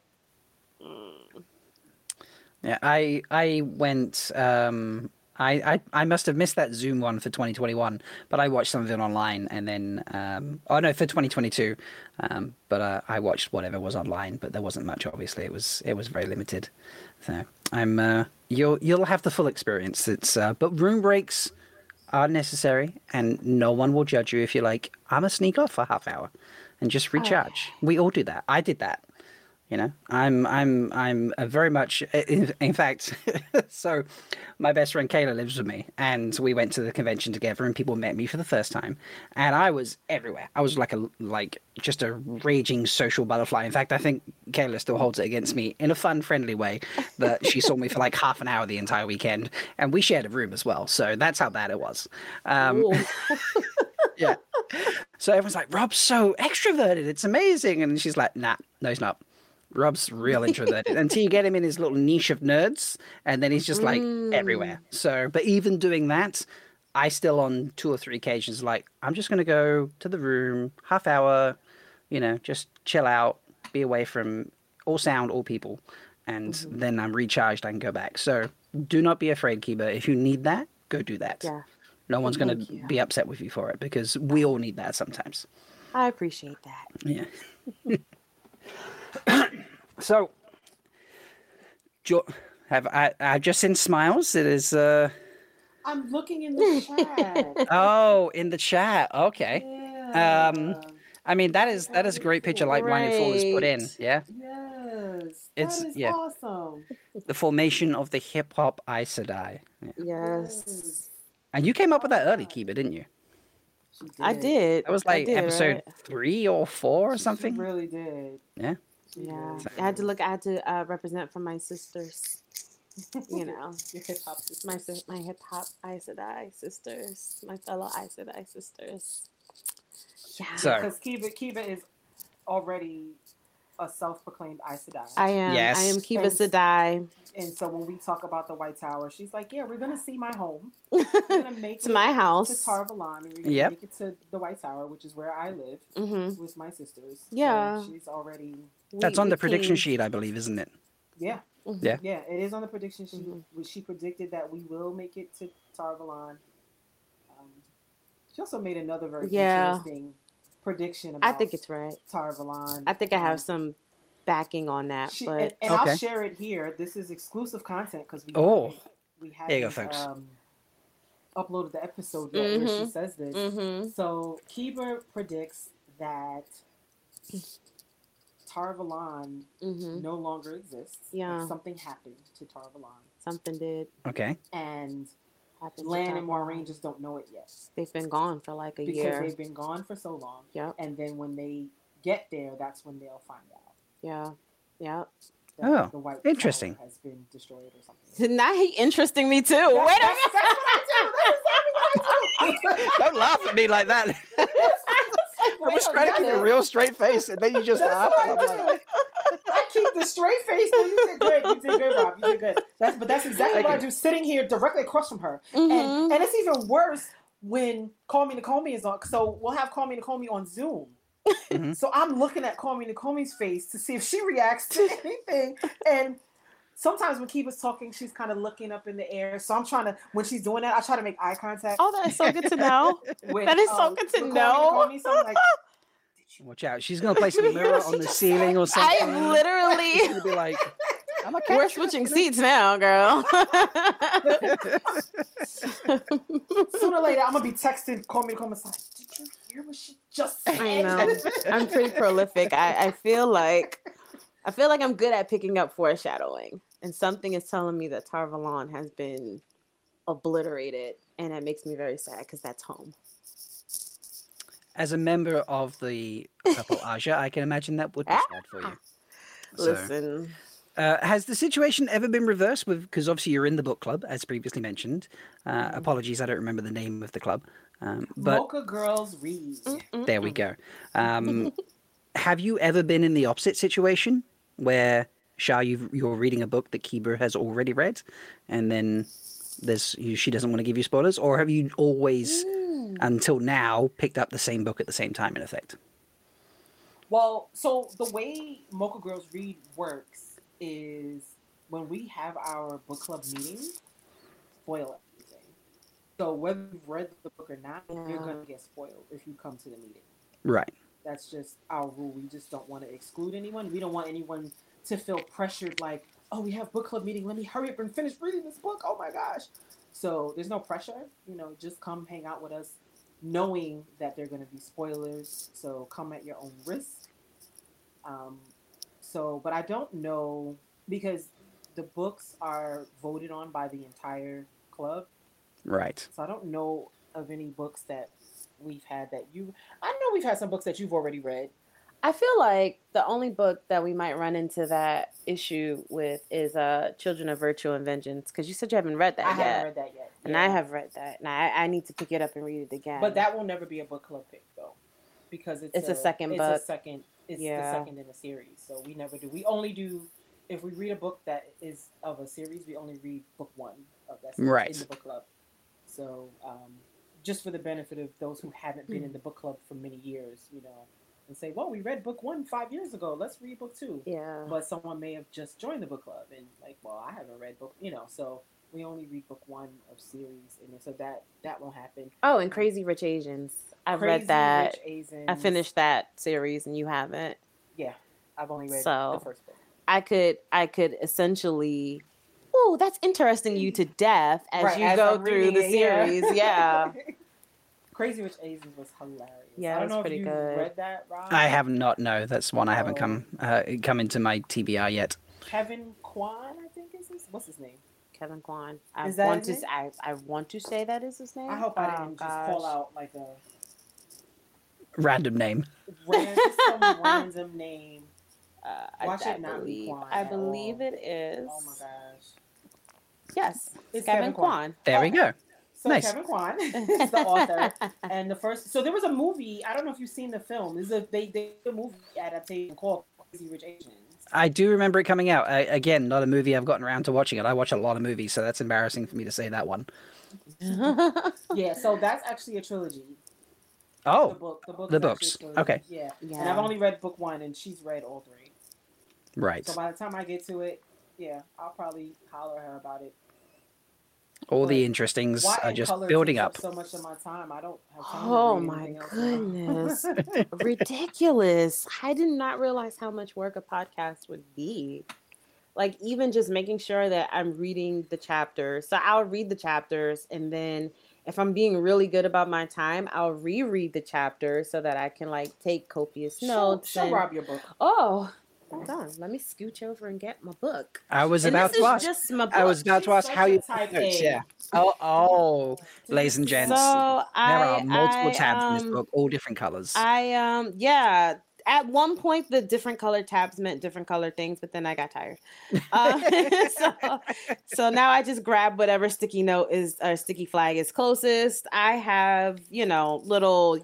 Yeah, I went. I must have missed that Zoom one for 2021, but I watched some of it online, and then for 2022. But I watched whatever was online, but there wasn't much. Obviously, it was very limited. So you'll have the full experience. But room breaks are necessary, and no one will judge you if you're like, I'm gonna sneak off for a half hour and just recharge. We all do that. I did that. I'm a very much, in fact, so my best friend Kayla lives with me, and we went to the convention together, and people met me for the first time, and I was everywhere. I was just a raging social butterfly. In fact, I think Kayla still holds it against me in a fun, friendly way that she saw me for like half an hour the entire weekend, and we shared a room as well. So that's how bad it was. Yeah. So everyone's like, Rob's so extroverted. It's amazing. And she's like, nah, no, he's not. Rob's real introverted until you get him in his little niche of nerds, and then he's just like everywhere. So, but even doing that, I still on 2 or 3 occasions like, I'm just going to go to the room, half hour, just chill out, be away from all sound, all people, and then I'm recharged. I can go back. So do not be afraid, Kiba. If you need that, go do that. Yeah. No one's going Thank to you. be upset with you for it because we all need that sometimes. I appreciate that. Yeah. So, I've just seen smiles. It is. I'm looking in the chat. Oh, in the chat. Okay. Yeah. I mean, that is a great picture like Blinded Fool has put in. Right. Yeah. Yes. It's- That is yeah. awesome. The formation of the hip hop Aes Sedai. Yeah. Yes. And you came up with that early, Kiba, didn't you? She I did. That was I like did, episode right? 3 or 4 or She something. really did. Yeah. She Yeah. did. I had to represent for my sisters. You know. Your hip hop sister. My hip hop Aes Sedai sisters, my fellow Aes Sedai sisters. Yeah, So- Because Kiba is already a self-proclaimed Aes Sedai. I am. Yes. I am Kiva And- Sedai. And so when we talk about the White Tower, she's like, "Yeah, we're gonna see my home. We're gonna make To my to house. Tar Valon, and we're gonna Yep. make it to the White Tower, which is where I live Mm-hmm. with my sisters. So Yeah. she's already That's on the prediction sheet, I believe, isn't it? yeah. Yeah. Yeah, it is on the prediction sheet. Mhm. She predicted that we will make it to Tar Valon. She also made another very Yeah. interesting prediction I about think it's right. Tar Valon. I think I have some backing on that, She, but and Okay. I'll share it here. This is exclusive content because Oh. we There you go, haven't folks. uploaded the episode yet where she Mhm. says this. mm-hmm. So Kiba predicts that Tar Valon Mm-hmm. no longer exists. Yeah. Like, something happened to Tar Valon, Something did Okay. and happen. to Lan and Tar Valon. Maureen just don't know it yet They've been gone for like a because year. they've been gone for so long. Yep. And then when they get there, that's when they'll find out Yeah. Yep. that Oh, the White interesting. Tower has been destroyed or something. Now he interesting me too. That's- Wait a that's minute. what I do. Don't laugh at me like that. I was trying to keep a real straight face, and then you just That's laughed. what and I I'm like, do. I keep the straight face. No, you did good. You did good, Rob. You did good. That's exactly Thank what I you. do, sitting here directly across from her. Mhm. And it's even worse when Call Me Nakomi is on. So we'll have Call Me Nakomi on Zoom. Mhm. So I'm looking at Call Me Nakomi's face to see if she reacts to anything. And sometimes when Kiba's talking, she's kind of looking up in the air. So I'm trying to, when she's doing that, I try to make eye contact. Oh, that is so good to know. With, that is so good to with know. Call Me Nakomi. So I'm like, Watch out. She's going to place a mirror on the ceiling or something. I am literally. She's going to be like, I'm a We're cat. switching seats now, girl. sooner or later, I'm gonna be texting, Call Me Nakomi. It's like, did you hear what she just said? I know. I'm pretty prolific. I feel like I'm good at picking up foreshadowing, and something is telling me that Tar Valon has been obliterated, and it makes me very sad because that's home. As a member of the Purple Aja, I can imagine that would be sad for you. So, Listen, has the situation ever been reversed? Because obviously you're in the book club, as previously mentioned. Apologies, I don't remember the name of the club. But Mocha Girls Read. there we go. Have you ever been in the opposite situation where Shah, you're reading a book that Kiba has already read, and then she doesn't want to give you spoilers, or have you always, until now, picked up the same book at the same time? In effect, Well, so the way Mocha Girls Read works is when we have our book club meeting, spoil everything. So whether you've read the book or not, you're going to get spoiled if you come to the meeting. right? That's just our rule. We just don't want to exclude anyone. We don't want anyone to feel pressured like, oh, we have book club meeting. Let me hurry up and finish reading this book. Oh my gosh. So there's no pressure. Just come hang out with us knowing that they're going to be spoilers. So come at your own risk. But I don't know because the books are voted on by the entire club. Right. So I don't know of any books that we've had I know we've had some books that you've already read. I feel like the only book that we might run into that issue with is Children of Virtue and Vengeance, because you said you haven't read that I yet. haven't read that yet. And Yeah. I have read that. And I need to pick it up and read it again. But that will never be a book club pick though, because it's a second it's book. It's Yeah. the second in a series, so we never do. We only do if we read a book that is of a series. We only read book one of that series Right. in the book club. So just for the benefit of those who haven't been in the book club for many years, and say, well, we read book 1 5 years ago. Let's read book 2. Yeah. But someone may have just joined the book club and like, well, I haven't read book, so We only read book 1 of series, and so that won't happen. Oh, and Crazy Rich Asians. I've read that. I finished that series, and you haven't. Yeah, I've only read the first book. I could essentially. Oh, that's interesting you to death as you go through the series. Yeah. Crazy Rich Asians was hilarious. Yeah, I don't know pretty if you good. read that, Rob. I have not. No, that's one I haven't come into my TBR yet. Kevin Kwan, I think is his. What's his name? Kevin Kwan. I want to say that is his name. I hope I didn't just call out like a random name. Some random name. I believe it is. Oh my gosh. Yes, it's Kevin Kwan. There we go. So nice. Kevin Kwan is the author, and the first. So there was a movie. I don't know if you've seen the film. They did a movie adaptation called Crazy Rich Asians. I do remember it coming out. Again, not a movie I've gotten around to watching it. I watch a lot of movies, so that's embarrassing for me to say that one. Yeah, so that's actually a trilogy. Oh, the books. Okay. Yeah, and I've only read book 1, and she's read all 3. Right. So by the time I get to it, yeah, I'll probably holler at her about it. All the interestings are just building up. So much of my time, I don't have time. Oh my goodness, ridiculous! I did not realize how much work a podcast would be. Like even just making sure that I'm reading the chapters. So I'll read the chapters, and then if I'm being really good about my time, I'll reread the chapters so that I can like take copious notes. She'll rob your book. Oh. Hold on, let me scooch over and get my book. I was about to ask how you type notes. Yeah. Oh, ladies and gents, there are multiple tabs in this book, all different colors. Yeah. At one point, the different color tabs meant different color things, but then I got tired. So now I just grab whatever sticky note is or sticky flag is closest. I have, little,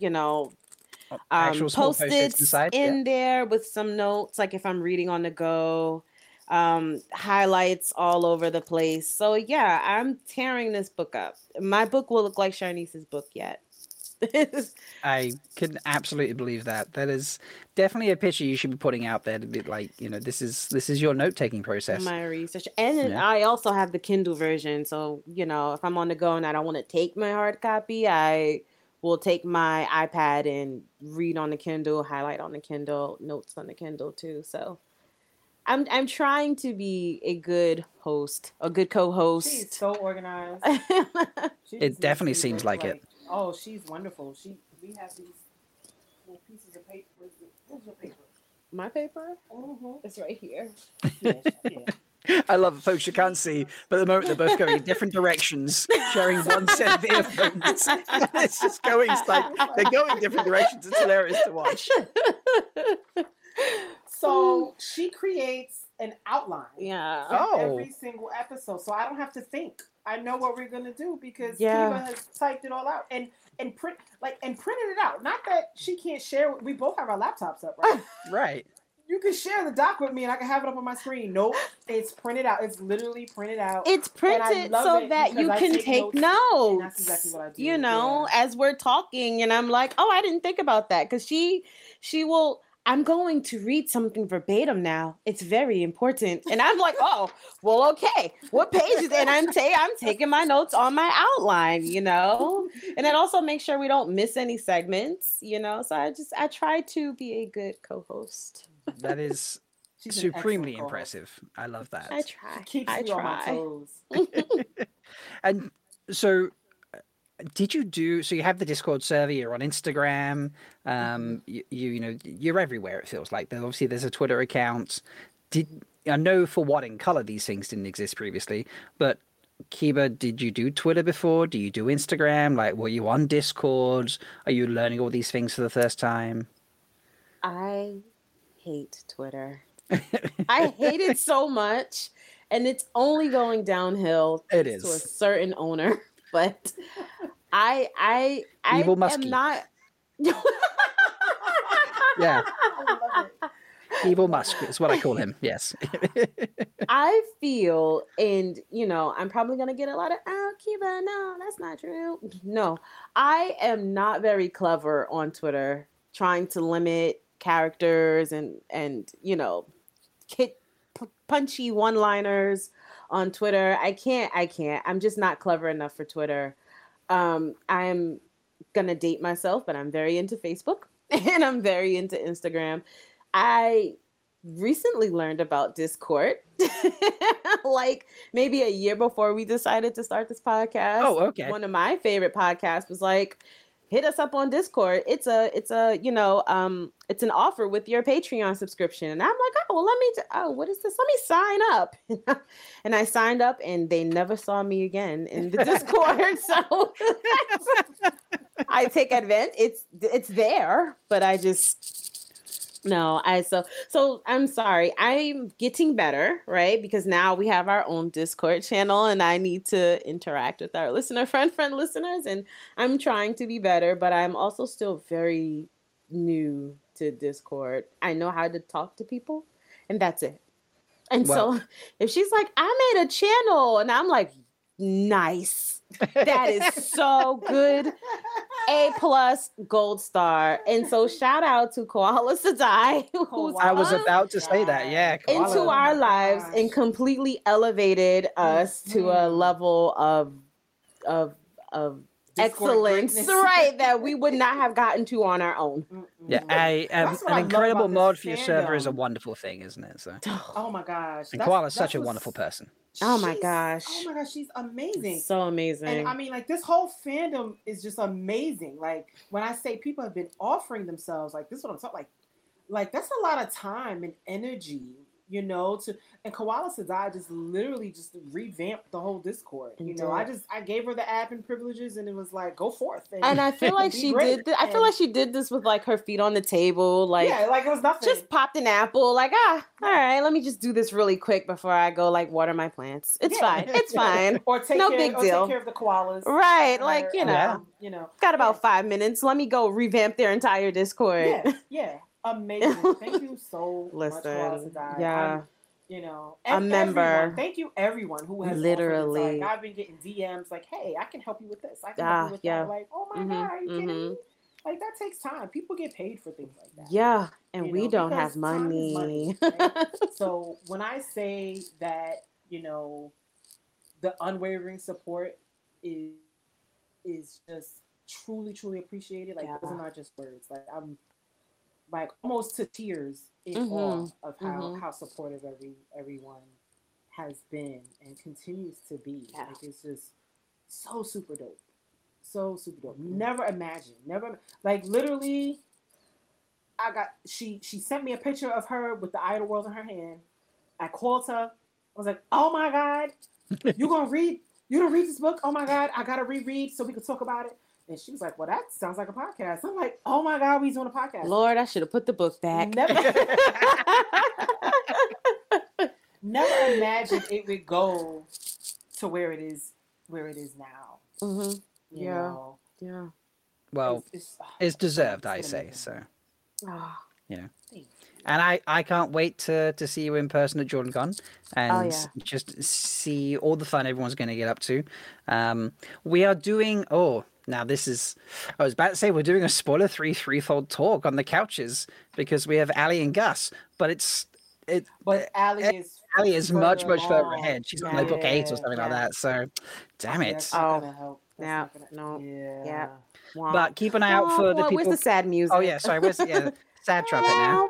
post-its in there with some notes, like if I'm reading on the go, highlights all over the place. So yeah, I'm tearing this book up. My book will look like Sharnice's book yet. I can absolutely believe that. That is definitely a picture you should be putting out there to be like, this is your note-taking process. My research. And I also have the Kindle version. So, if I'm on the go and I don't want to take my hard copy, I will take my iPad and read on the Kindle, highlight on the Kindle, notes on the Kindle too. So I'm trying to be a good host, a good co-host. She's so organized. It definitely seems like it. Oh, she's wonderful. We have these little pieces of paper. Where's your paper? My paper? Mm-hmm. It's right here. Yeah. I love it, folks. You can't see, but at the moment they're both going in different directions, sharing one set of earphones. It's just going like they're going different directions. It's hilarious to watch. So she creates an outline. Yeah. Every single episode, so I don't have to think. I know what we're gonna do because Kiva has typed it all out and printed it out. Not that she can't share. We both have our laptops up, right? Right. You can share the doc with me and I can have it up on my screen. Nope, it's printed out. It's literally printed out. It's printed so that you can take notes. That's exactly what I do. As we're talking, and I'm like, oh, I didn't think about that because she will. I'm going to read something verbatim now. It's very important. And I'm like, oh, well, okay. What page is it? And I'm taking my notes on my outline, And it also makes sure we don't miss any segments, So I try to be a good co-host. That is supremely impressive. I love that. I try. Keeps me on my toes. And so did you do, so you have the Discord server, you're on Instagram, you're everywhere, it feels like. Obviously there's a Twitter account. I know for What in Color these things didn't exist previously, but Kiba, did you do Twitter before? Do you do Instagram? Like, were you on Discord? Are you learning all these things for the first time? I hate Twitter. I hate it so much, and it's only going downhill to a certain owner. But I Evil am Muskie. not. Yeah. Evil Musk is what I call him. Yes. I feel, and I'm probably gonna get a lot of Kiba. No, that's not true. No, I am not very clever on Twitter, trying to limit characters and hit punchy one-liners on Twitter. I can't. I'm just not clever enough for Twitter. I'm gonna date myself, but I'm very into Facebook and I'm very into Instagram. I recently learned about Discord, like maybe a year before we decided to start this podcast. Oh, okay. One of my favorite podcasts was like, hit us up on Discord. It's a it's an offer with your Patreon subscription. And I'm like, oh, well, what is this? Let me sign up. And I signed up and they never saw me again in the Discord. So I take advantage. It's there, but I just so I'm sorry. I'm getting better, right? Because now we have our own Discord channel and I need to interact with our friend listeners, and I'm trying to be better, but I'm also still very new to Discord. I know how to talk to people and that's it. And so if she's like, I made a channel, and I'm like, nice. That is so good. A+ gold star. And so shout out to Koala Sadai, who's I was about to say that. Yeah. Koala. Into our lives and completely elevated us to a level of excellence, right, that we would not have gotten to on our own. Yeah, an incredible mod for your server is a wonderful thing, isn't it? So. Oh my gosh. And Koala's such a wonderful person. Oh my gosh, she's amazing. So amazing. And I mean, like, this whole fandom is just amazing. Like, when I say people have been offering themselves, like, this is what I'm talking like that's a lot of time and energy, you know, and Koala Sadai just literally just revamped the whole Discord. You know, I gave her the admin privileges and it was like, go forth. And I feel like she did I feel like she did this with like her feet on the table. Like, yeah, like it was nothing. Just popped an apple, like, all right, let me just do this really quick before I go like water my plants. It's fine. It's fine. Or take big deal. Take care of the koalas. Right. Like, you know, got about 5 minutes. Let me go revamp their entire Discord. Yeah. Amazing. Thank you so much, Koala Sadai. Yeah. You know, a member. Everyone. Thank you, everyone who has literally. Like, I've been getting DMs like, "Hey, I can help you with this. I can help you with that." Like, oh my god, are you kidding me? Like, that takes time. People get paid for things like that. Yeah, and we don't have money. Right? So when I say that, you know, the unwavering support is just truly appreciated. Like, those are not just words. Like, I'm like almost to tears in awe of how supportive everyone has been and continues to be. Like, it's just so super dope. So super dope. Never imagined. Like, literally, she sent me a picture of her with the Idol World in her hand. I called her. I was like, oh my God, you gonna read this book? Oh my God, I gotta reread so we can talk about it. And she was like, well, that sounds like a podcast. I'm like, oh my God, we doing a podcast. Lord, I should have put the book back. Never imagined it would go to where it is now. Mm-hmm. You know? Yeah. Well, it's deserved, I say. So, yeah. And I can't wait to see you in person at JordanCon and just see all the fun everyone's going to get up to. We are doing, now this is, I was about to say we're doing a spoiler threefold talk on the couches because we have Ali and Gus, but Ali is much further ahead. She's on like book 8 or something like that. So, damn it. Yeah. But keep an eye out for the people. Where's the sad music? Oh yeah, sorry. Where's the sad trumpet now?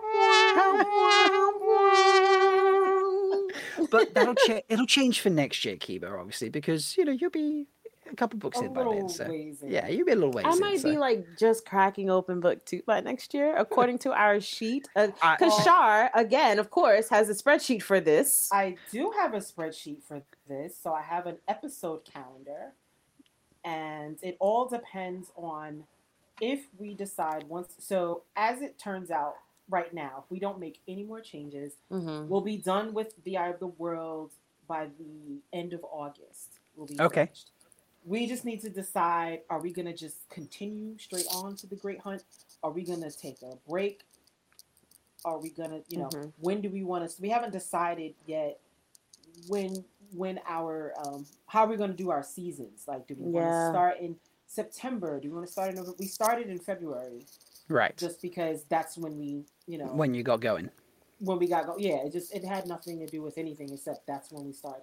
But it'll change for next year, Kiba, obviously, because you'll be a couple books in by then. So yeah, you'll be a little ways in. I might be like just cracking open book 2 by next year, according to our sheet. Because Shar, again, of course, has a spreadsheet for this. I do have a spreadsheet for this, so I have an episode calendar, and it all depends on if we decide once. So as it turns out, right now, if we don't make any more changes, we'll be done with the Eye of the World by the end of August. We'll be finished. We just need to decide, are we going to just continue straight on to the Great Hunt? Are we going to take a break? Are we going to, when do we want to, we haven't decided yet when our, how are we going to do our seasons? Like, do we want to start in September? Do we want to start in November? We started in February. Right. Just because that's when we, when you got going. When we got going. Yeah, it had nothing to do with anything except that's when we started.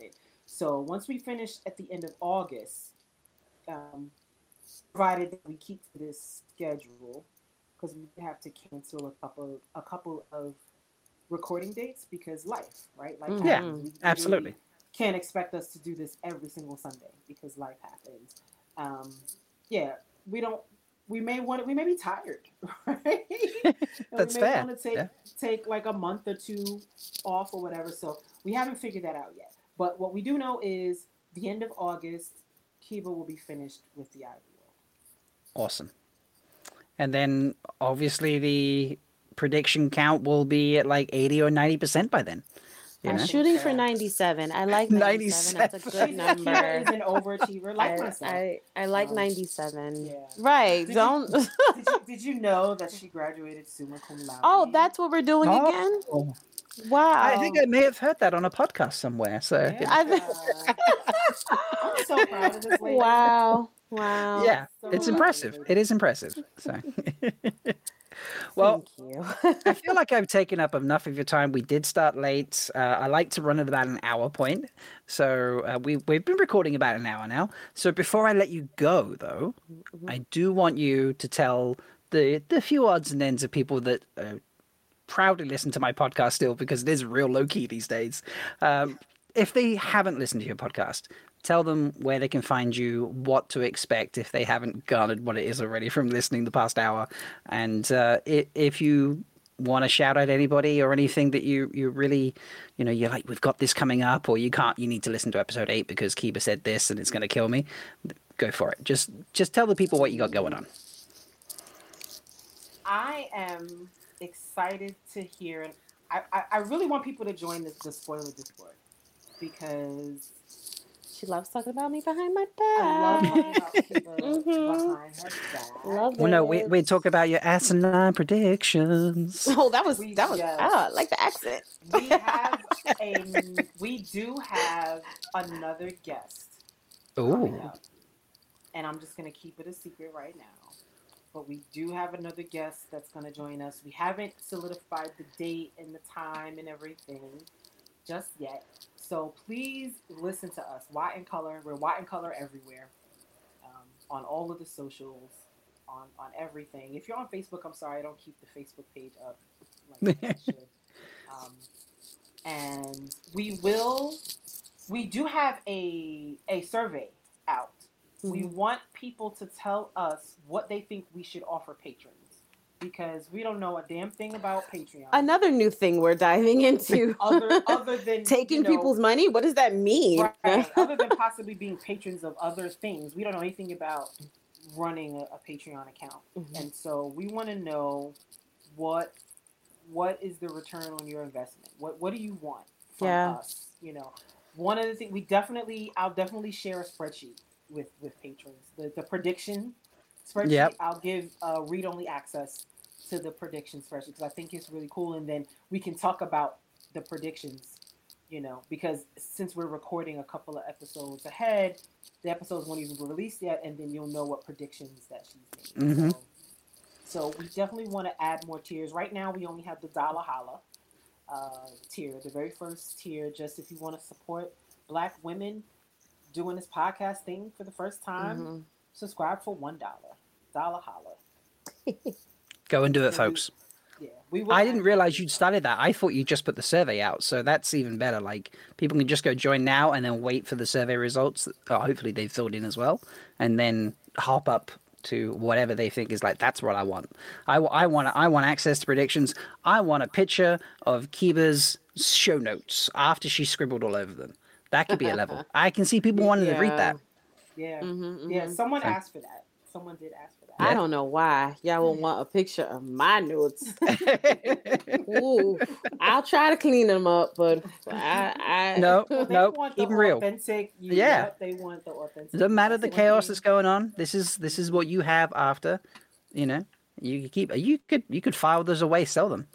So once we finish at the end of August, provided that we keep to this schedule, because we have to cancel a couple of recording dates because life, right? Life Yeah, happens. We absolutely. can't expect us to do this every single Sunday because life happens. Yeah, we may be tired, right? That's we may fair. want to take like a month or two off or whatever. So we haven't figured that out yet. But what we do know is the end of August, Kiva will be finished with the Ivy World. Awesome. And then obviously the prediction count will be at like 80 or 90% by then. I'm shooting for 97. I like 97. That's a good number. Kiva is an overachiever, like myself. I like 97. Yeah. Right. Did you know that she graduated summa cum laude? Oh, that's what we're doing again? Wow. I think I may have heard that on a podcast somewhere. So yeah. I'm so proud of this lady. Wow. Yeah, it's impressive. It is impressive. So well, thank you. I feel like I've taken up enough of your time. We did start late. I like to run at about an hour point. So we've been recording about an hour now. So before I let you go, though, I do want you to tell the few odds and ends of people that proudly listen to my podcast still, because it is real low key these days. If they haven't listened to your podcast, tell them where they can find you, what to expect if they haven't garnered what it is already from listening the past hour. And if you want to shout out anybody or anything that you really, you're like, we've got this coming up, or you need to listen to episode 8 because Kiba said this and it's going to kill me, go for it. Just tell the people what you got going on. I am excited to hear, and I really want people to join the spoiler Discord, because she loves talking about me behind my back. I love talking about people behind her back. Love well, no, we talk about your asinine predictions. Oh, that was I like the accent. We do have another guest. Ooh. And I'm just gonna keep it a secret right now. But we do have another guest that's going to join us. We haven't solidified the date and the time and everything just yet. So please listen to us. White and Color. We're White and Color everywhere. On all of the socials. On everything. If you're on Facebook, I'm sorry, I don't keep the Facebook page up like I should. And we do have a survey out. We want people to tell us what they think we should offer patrons, because we don't know a damn thing about Patreon. Another new thing we're diving into. other than taking people's money? What does that mean? Right. Other than possibly being patrons of other things, we don't know anything about running a Patreon account. And so we want to know what is the return on your investment? What do you want from us? One of the things I'll definitely share a spreadsheet with patrons. The prediction spreadsheet. Yep. I'll give read-only access to the prediction spreadsheet because I think it's really cool, and then we can talk about the predictions, because since we're recording a couple of episodes ahead, the episodes won't even be released yet, and then you'll know what predictions that she's made. So we definitely want to add more tiers. Right now we only have the Dollar Holla tier, the very first tier, just if you want to support Black women doing this podcast thing for the first time. Subscribe for $1. Dollar Holla. Go and do it, folks. I didn't realize you'd started that. I thought you just put the survey out, so that's even better. Like, people can just go join now and then wait for the survey results. Hopefully they've filled in as well, and then hop up to whatever they think is like, that's what I want. I want access to predictions. I want a picture of Kiba's show notes after she scribbled all over them. That could be a level. I can see people wanting to read that. Yeah. Yeah. Someone asked for that. Someone did ask for that. I don't know why y'all will want a picture of my notes. Ooh, I'll try to clean them up, but no, keep real. Authentic. They want the authentic. Doesn't matter the chaos that's going on. This is what you have after. You could file those away, sell them.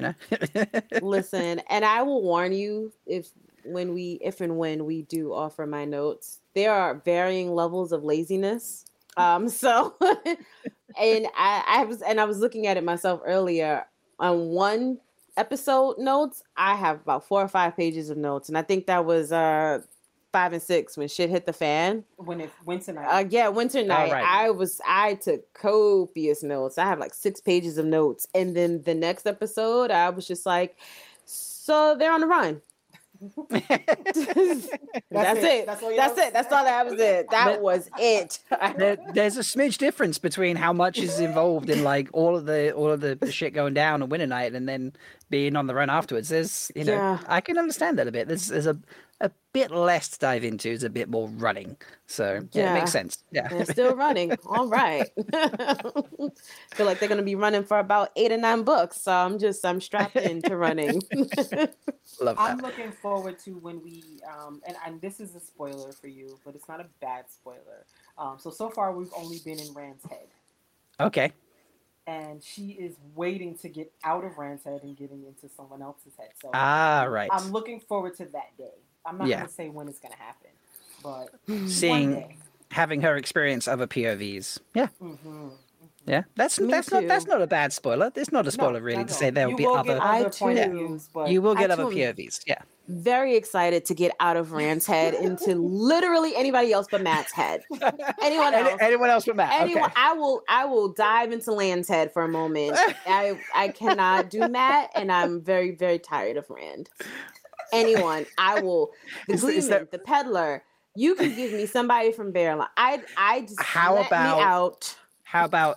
Listen, and I will warn you if and when we do offer my notes, there are varying levels of laziness. So, and I was looking at it myself earlier. On one episode notes, I have about 4 or 5 pages of notes, and I think that was 5 and 6 when shit hit the fan. When it's winter night. Winter night. Right. I took copious notes. I have like 6 pages of notes. And then the next episode, I was just like, so they're on the run. That's it. That's it. That's all that was it. That was it. There's a smidge difference between how much is involved in like all of the shit going down on winter night and then being on the run afterwards. There's I can understand that a bit. There's a bit less to dive into. It's a bit more running. So it makes sense. Yeah. They're still running. All right. Feel like they're gonna be running for about 8 or 9 books. So I'm strapped into running. Love that. I'm looking forward to when we and this is a spoiler for you, but it's not a bad spoiler. So far we've only been in Rand's head. Okay. And she is waiting to get out of Rand's head and getting into someone else's head. So right. I'm looking forward to that day. I'm not going to say when it's going to happen, but having her experience other POVs. Yeah. Mm-hmm. Yeah. That's not a bad spoiler. It's not a spoiler really to say there will be other point of views, but you will get other POVs. Yeah. Very excited to get out of Rand's head into literally anybody else but Matt's head. Anyone else but Matt. Okay. I will dive into Land's head for a moment. I cannot do Matt, and I'm very, very tired of Rand. Anyone, I will. The Gleeman, the peddler. You can give me somebody from Bearline. I just let me out. How about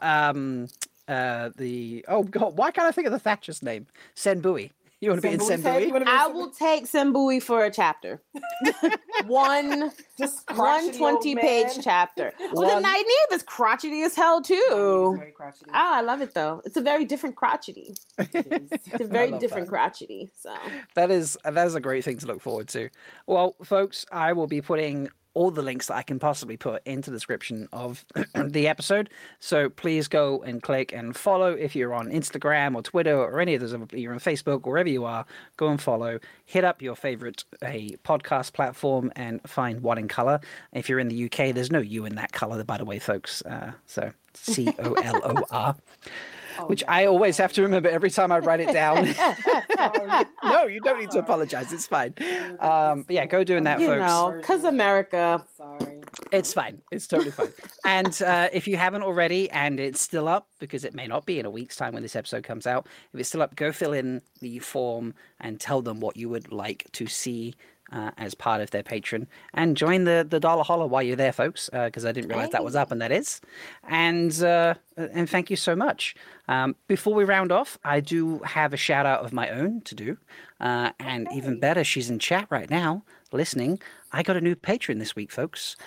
why can't I think of the Thatcher's name? Senbui. You want to be in Senbui? I will take Senbui for a chapter. One 20-page chapter. Well, the Nynaeve is crotchety as hell too. Very crotchety. Oh, I love it though. It's a very different crotchety. It's a very different crotchety. So that is a great thing to look forward to. Well, folks, I will be putting all the links that I can possibly put into the description of the episode. So please go and click and follow if you're on Instagram or Twitter or any of those, you're on Facebook, wherever you are, go and follow. Hit up your favorite podcast platform and find One in Color. If you're in the UK, there's no U in that color, by the way, folks. So COLOR. Which I always have to remember every time I write it down. No, you don't need to apologize. It's fine. But yeah, go doing that, folks. Because America. Sorry. It's fine. It's totally fine. And if you haven't already and it's still up, because it may not be in a week's time when this episode comes out, if it's still up, go fill in the form and tell them what you would like to see as part of their patron, and join the dollar holler while you're there, folks, because I didn't realize that was up, and that is. And thank you so much. Before we round off, I do have a shout out of my own to do, and even better, she's in chat right now listening. I got a new patron this week, folks.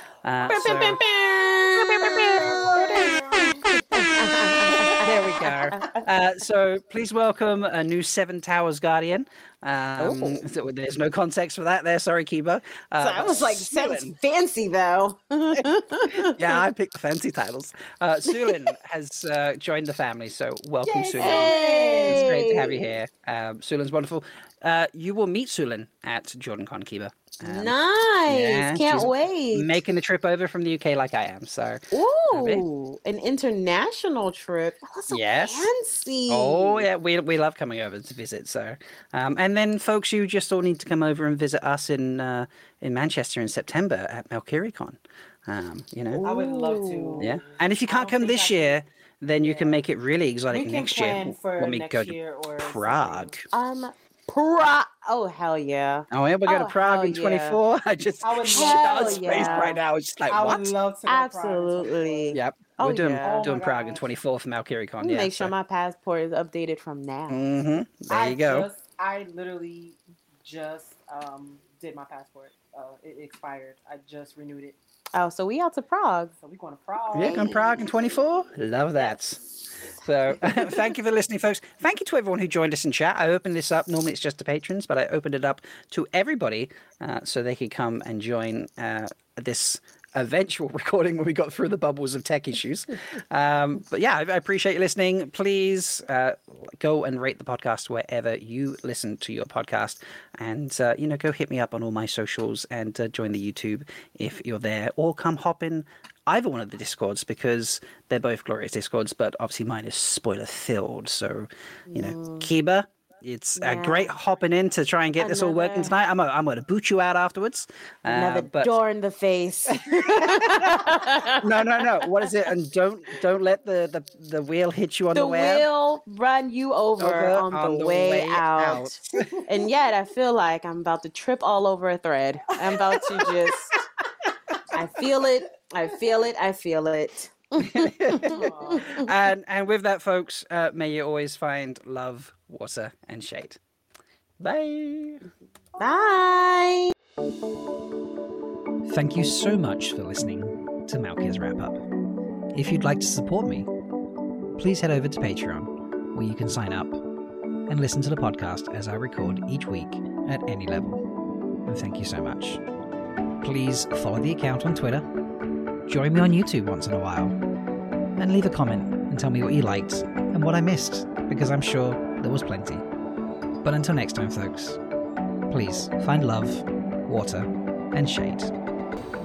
There we go. So please welcome a new Seven Towers Guardian. So there's no context for that there. Sorry, Kiba. So I was like, sounds fancy though. Yeah, I picked the fancy titles. Sulin has joined the family, so welcome, Sulin. It's great to have you here. Sulin's wonderful. You will meet Sulin at JordanCon, Kiba. Nice. Yeah, can't wait. Making the trip over from the UK like I am. So an international trip. That's so fancy. Oh yeah, we love coming over to visit. So and then folks, you just all need to come over and visit us in Manchester in September at MalkyriaCon. I would love to. Yeah. And if you can't come this year, then you can make it really exotic next year when we go to Prague. Oh hell yeah! Oh yeah, we go to Prague in 24. I was spaced right now. It's just like I what? Would love to Absolutely. Yep. We're doing Prague in 24 for MalkyriaCon. Yeah. Make sure my passport is updated from now. Mm-hmm. There you go. I literally just did my passport. It expired. I just renewed it. Oh, so we out to Prague. So we going to Prague. Yeah, going to Prague in 24. Love that. So thank you for listening, folks. Thank you to everyone who joined us in chat. I opened this up. Normally it's just to patrons, but I opened it up to everybody so they could come and join this eventual recording when we got through the bubbles of tech issues. But yeah, I appreciate you listening. Please go and rate the podcast wherever you listen to your podcast, and go hit me up on all my socials and join the YouTube if you're there, or come hop in either one of the Discords, because they're both glorious Discords, but obviously mine is spoiler filled. So Kiba, It's a great hopping in to try and get this all working tonight. I'm going to boot you out afterwards. Another door in the face. No. What is it? And don't let the wheel hit you on the way out. The wheel run you over on the way out. And yet I feel like I'm about to trip all over a thread. I'm about to just, I feel it. And with that, folks, may you always find love, water, and shade. Bye. Bye. Thank you so much for listening to Malkia's Wrap Up. If you'd like to support me, please head over to Patreon, where you can sign up and listen to the podcast as I record each week at any level. And thank you so much. Please follow the account on Twitter, join me on YouTube once in a while, and leave a comment and tell me what you liked and what I missed, because I'm sure there was plenty. But until next time, folks, please find love, water, and shade.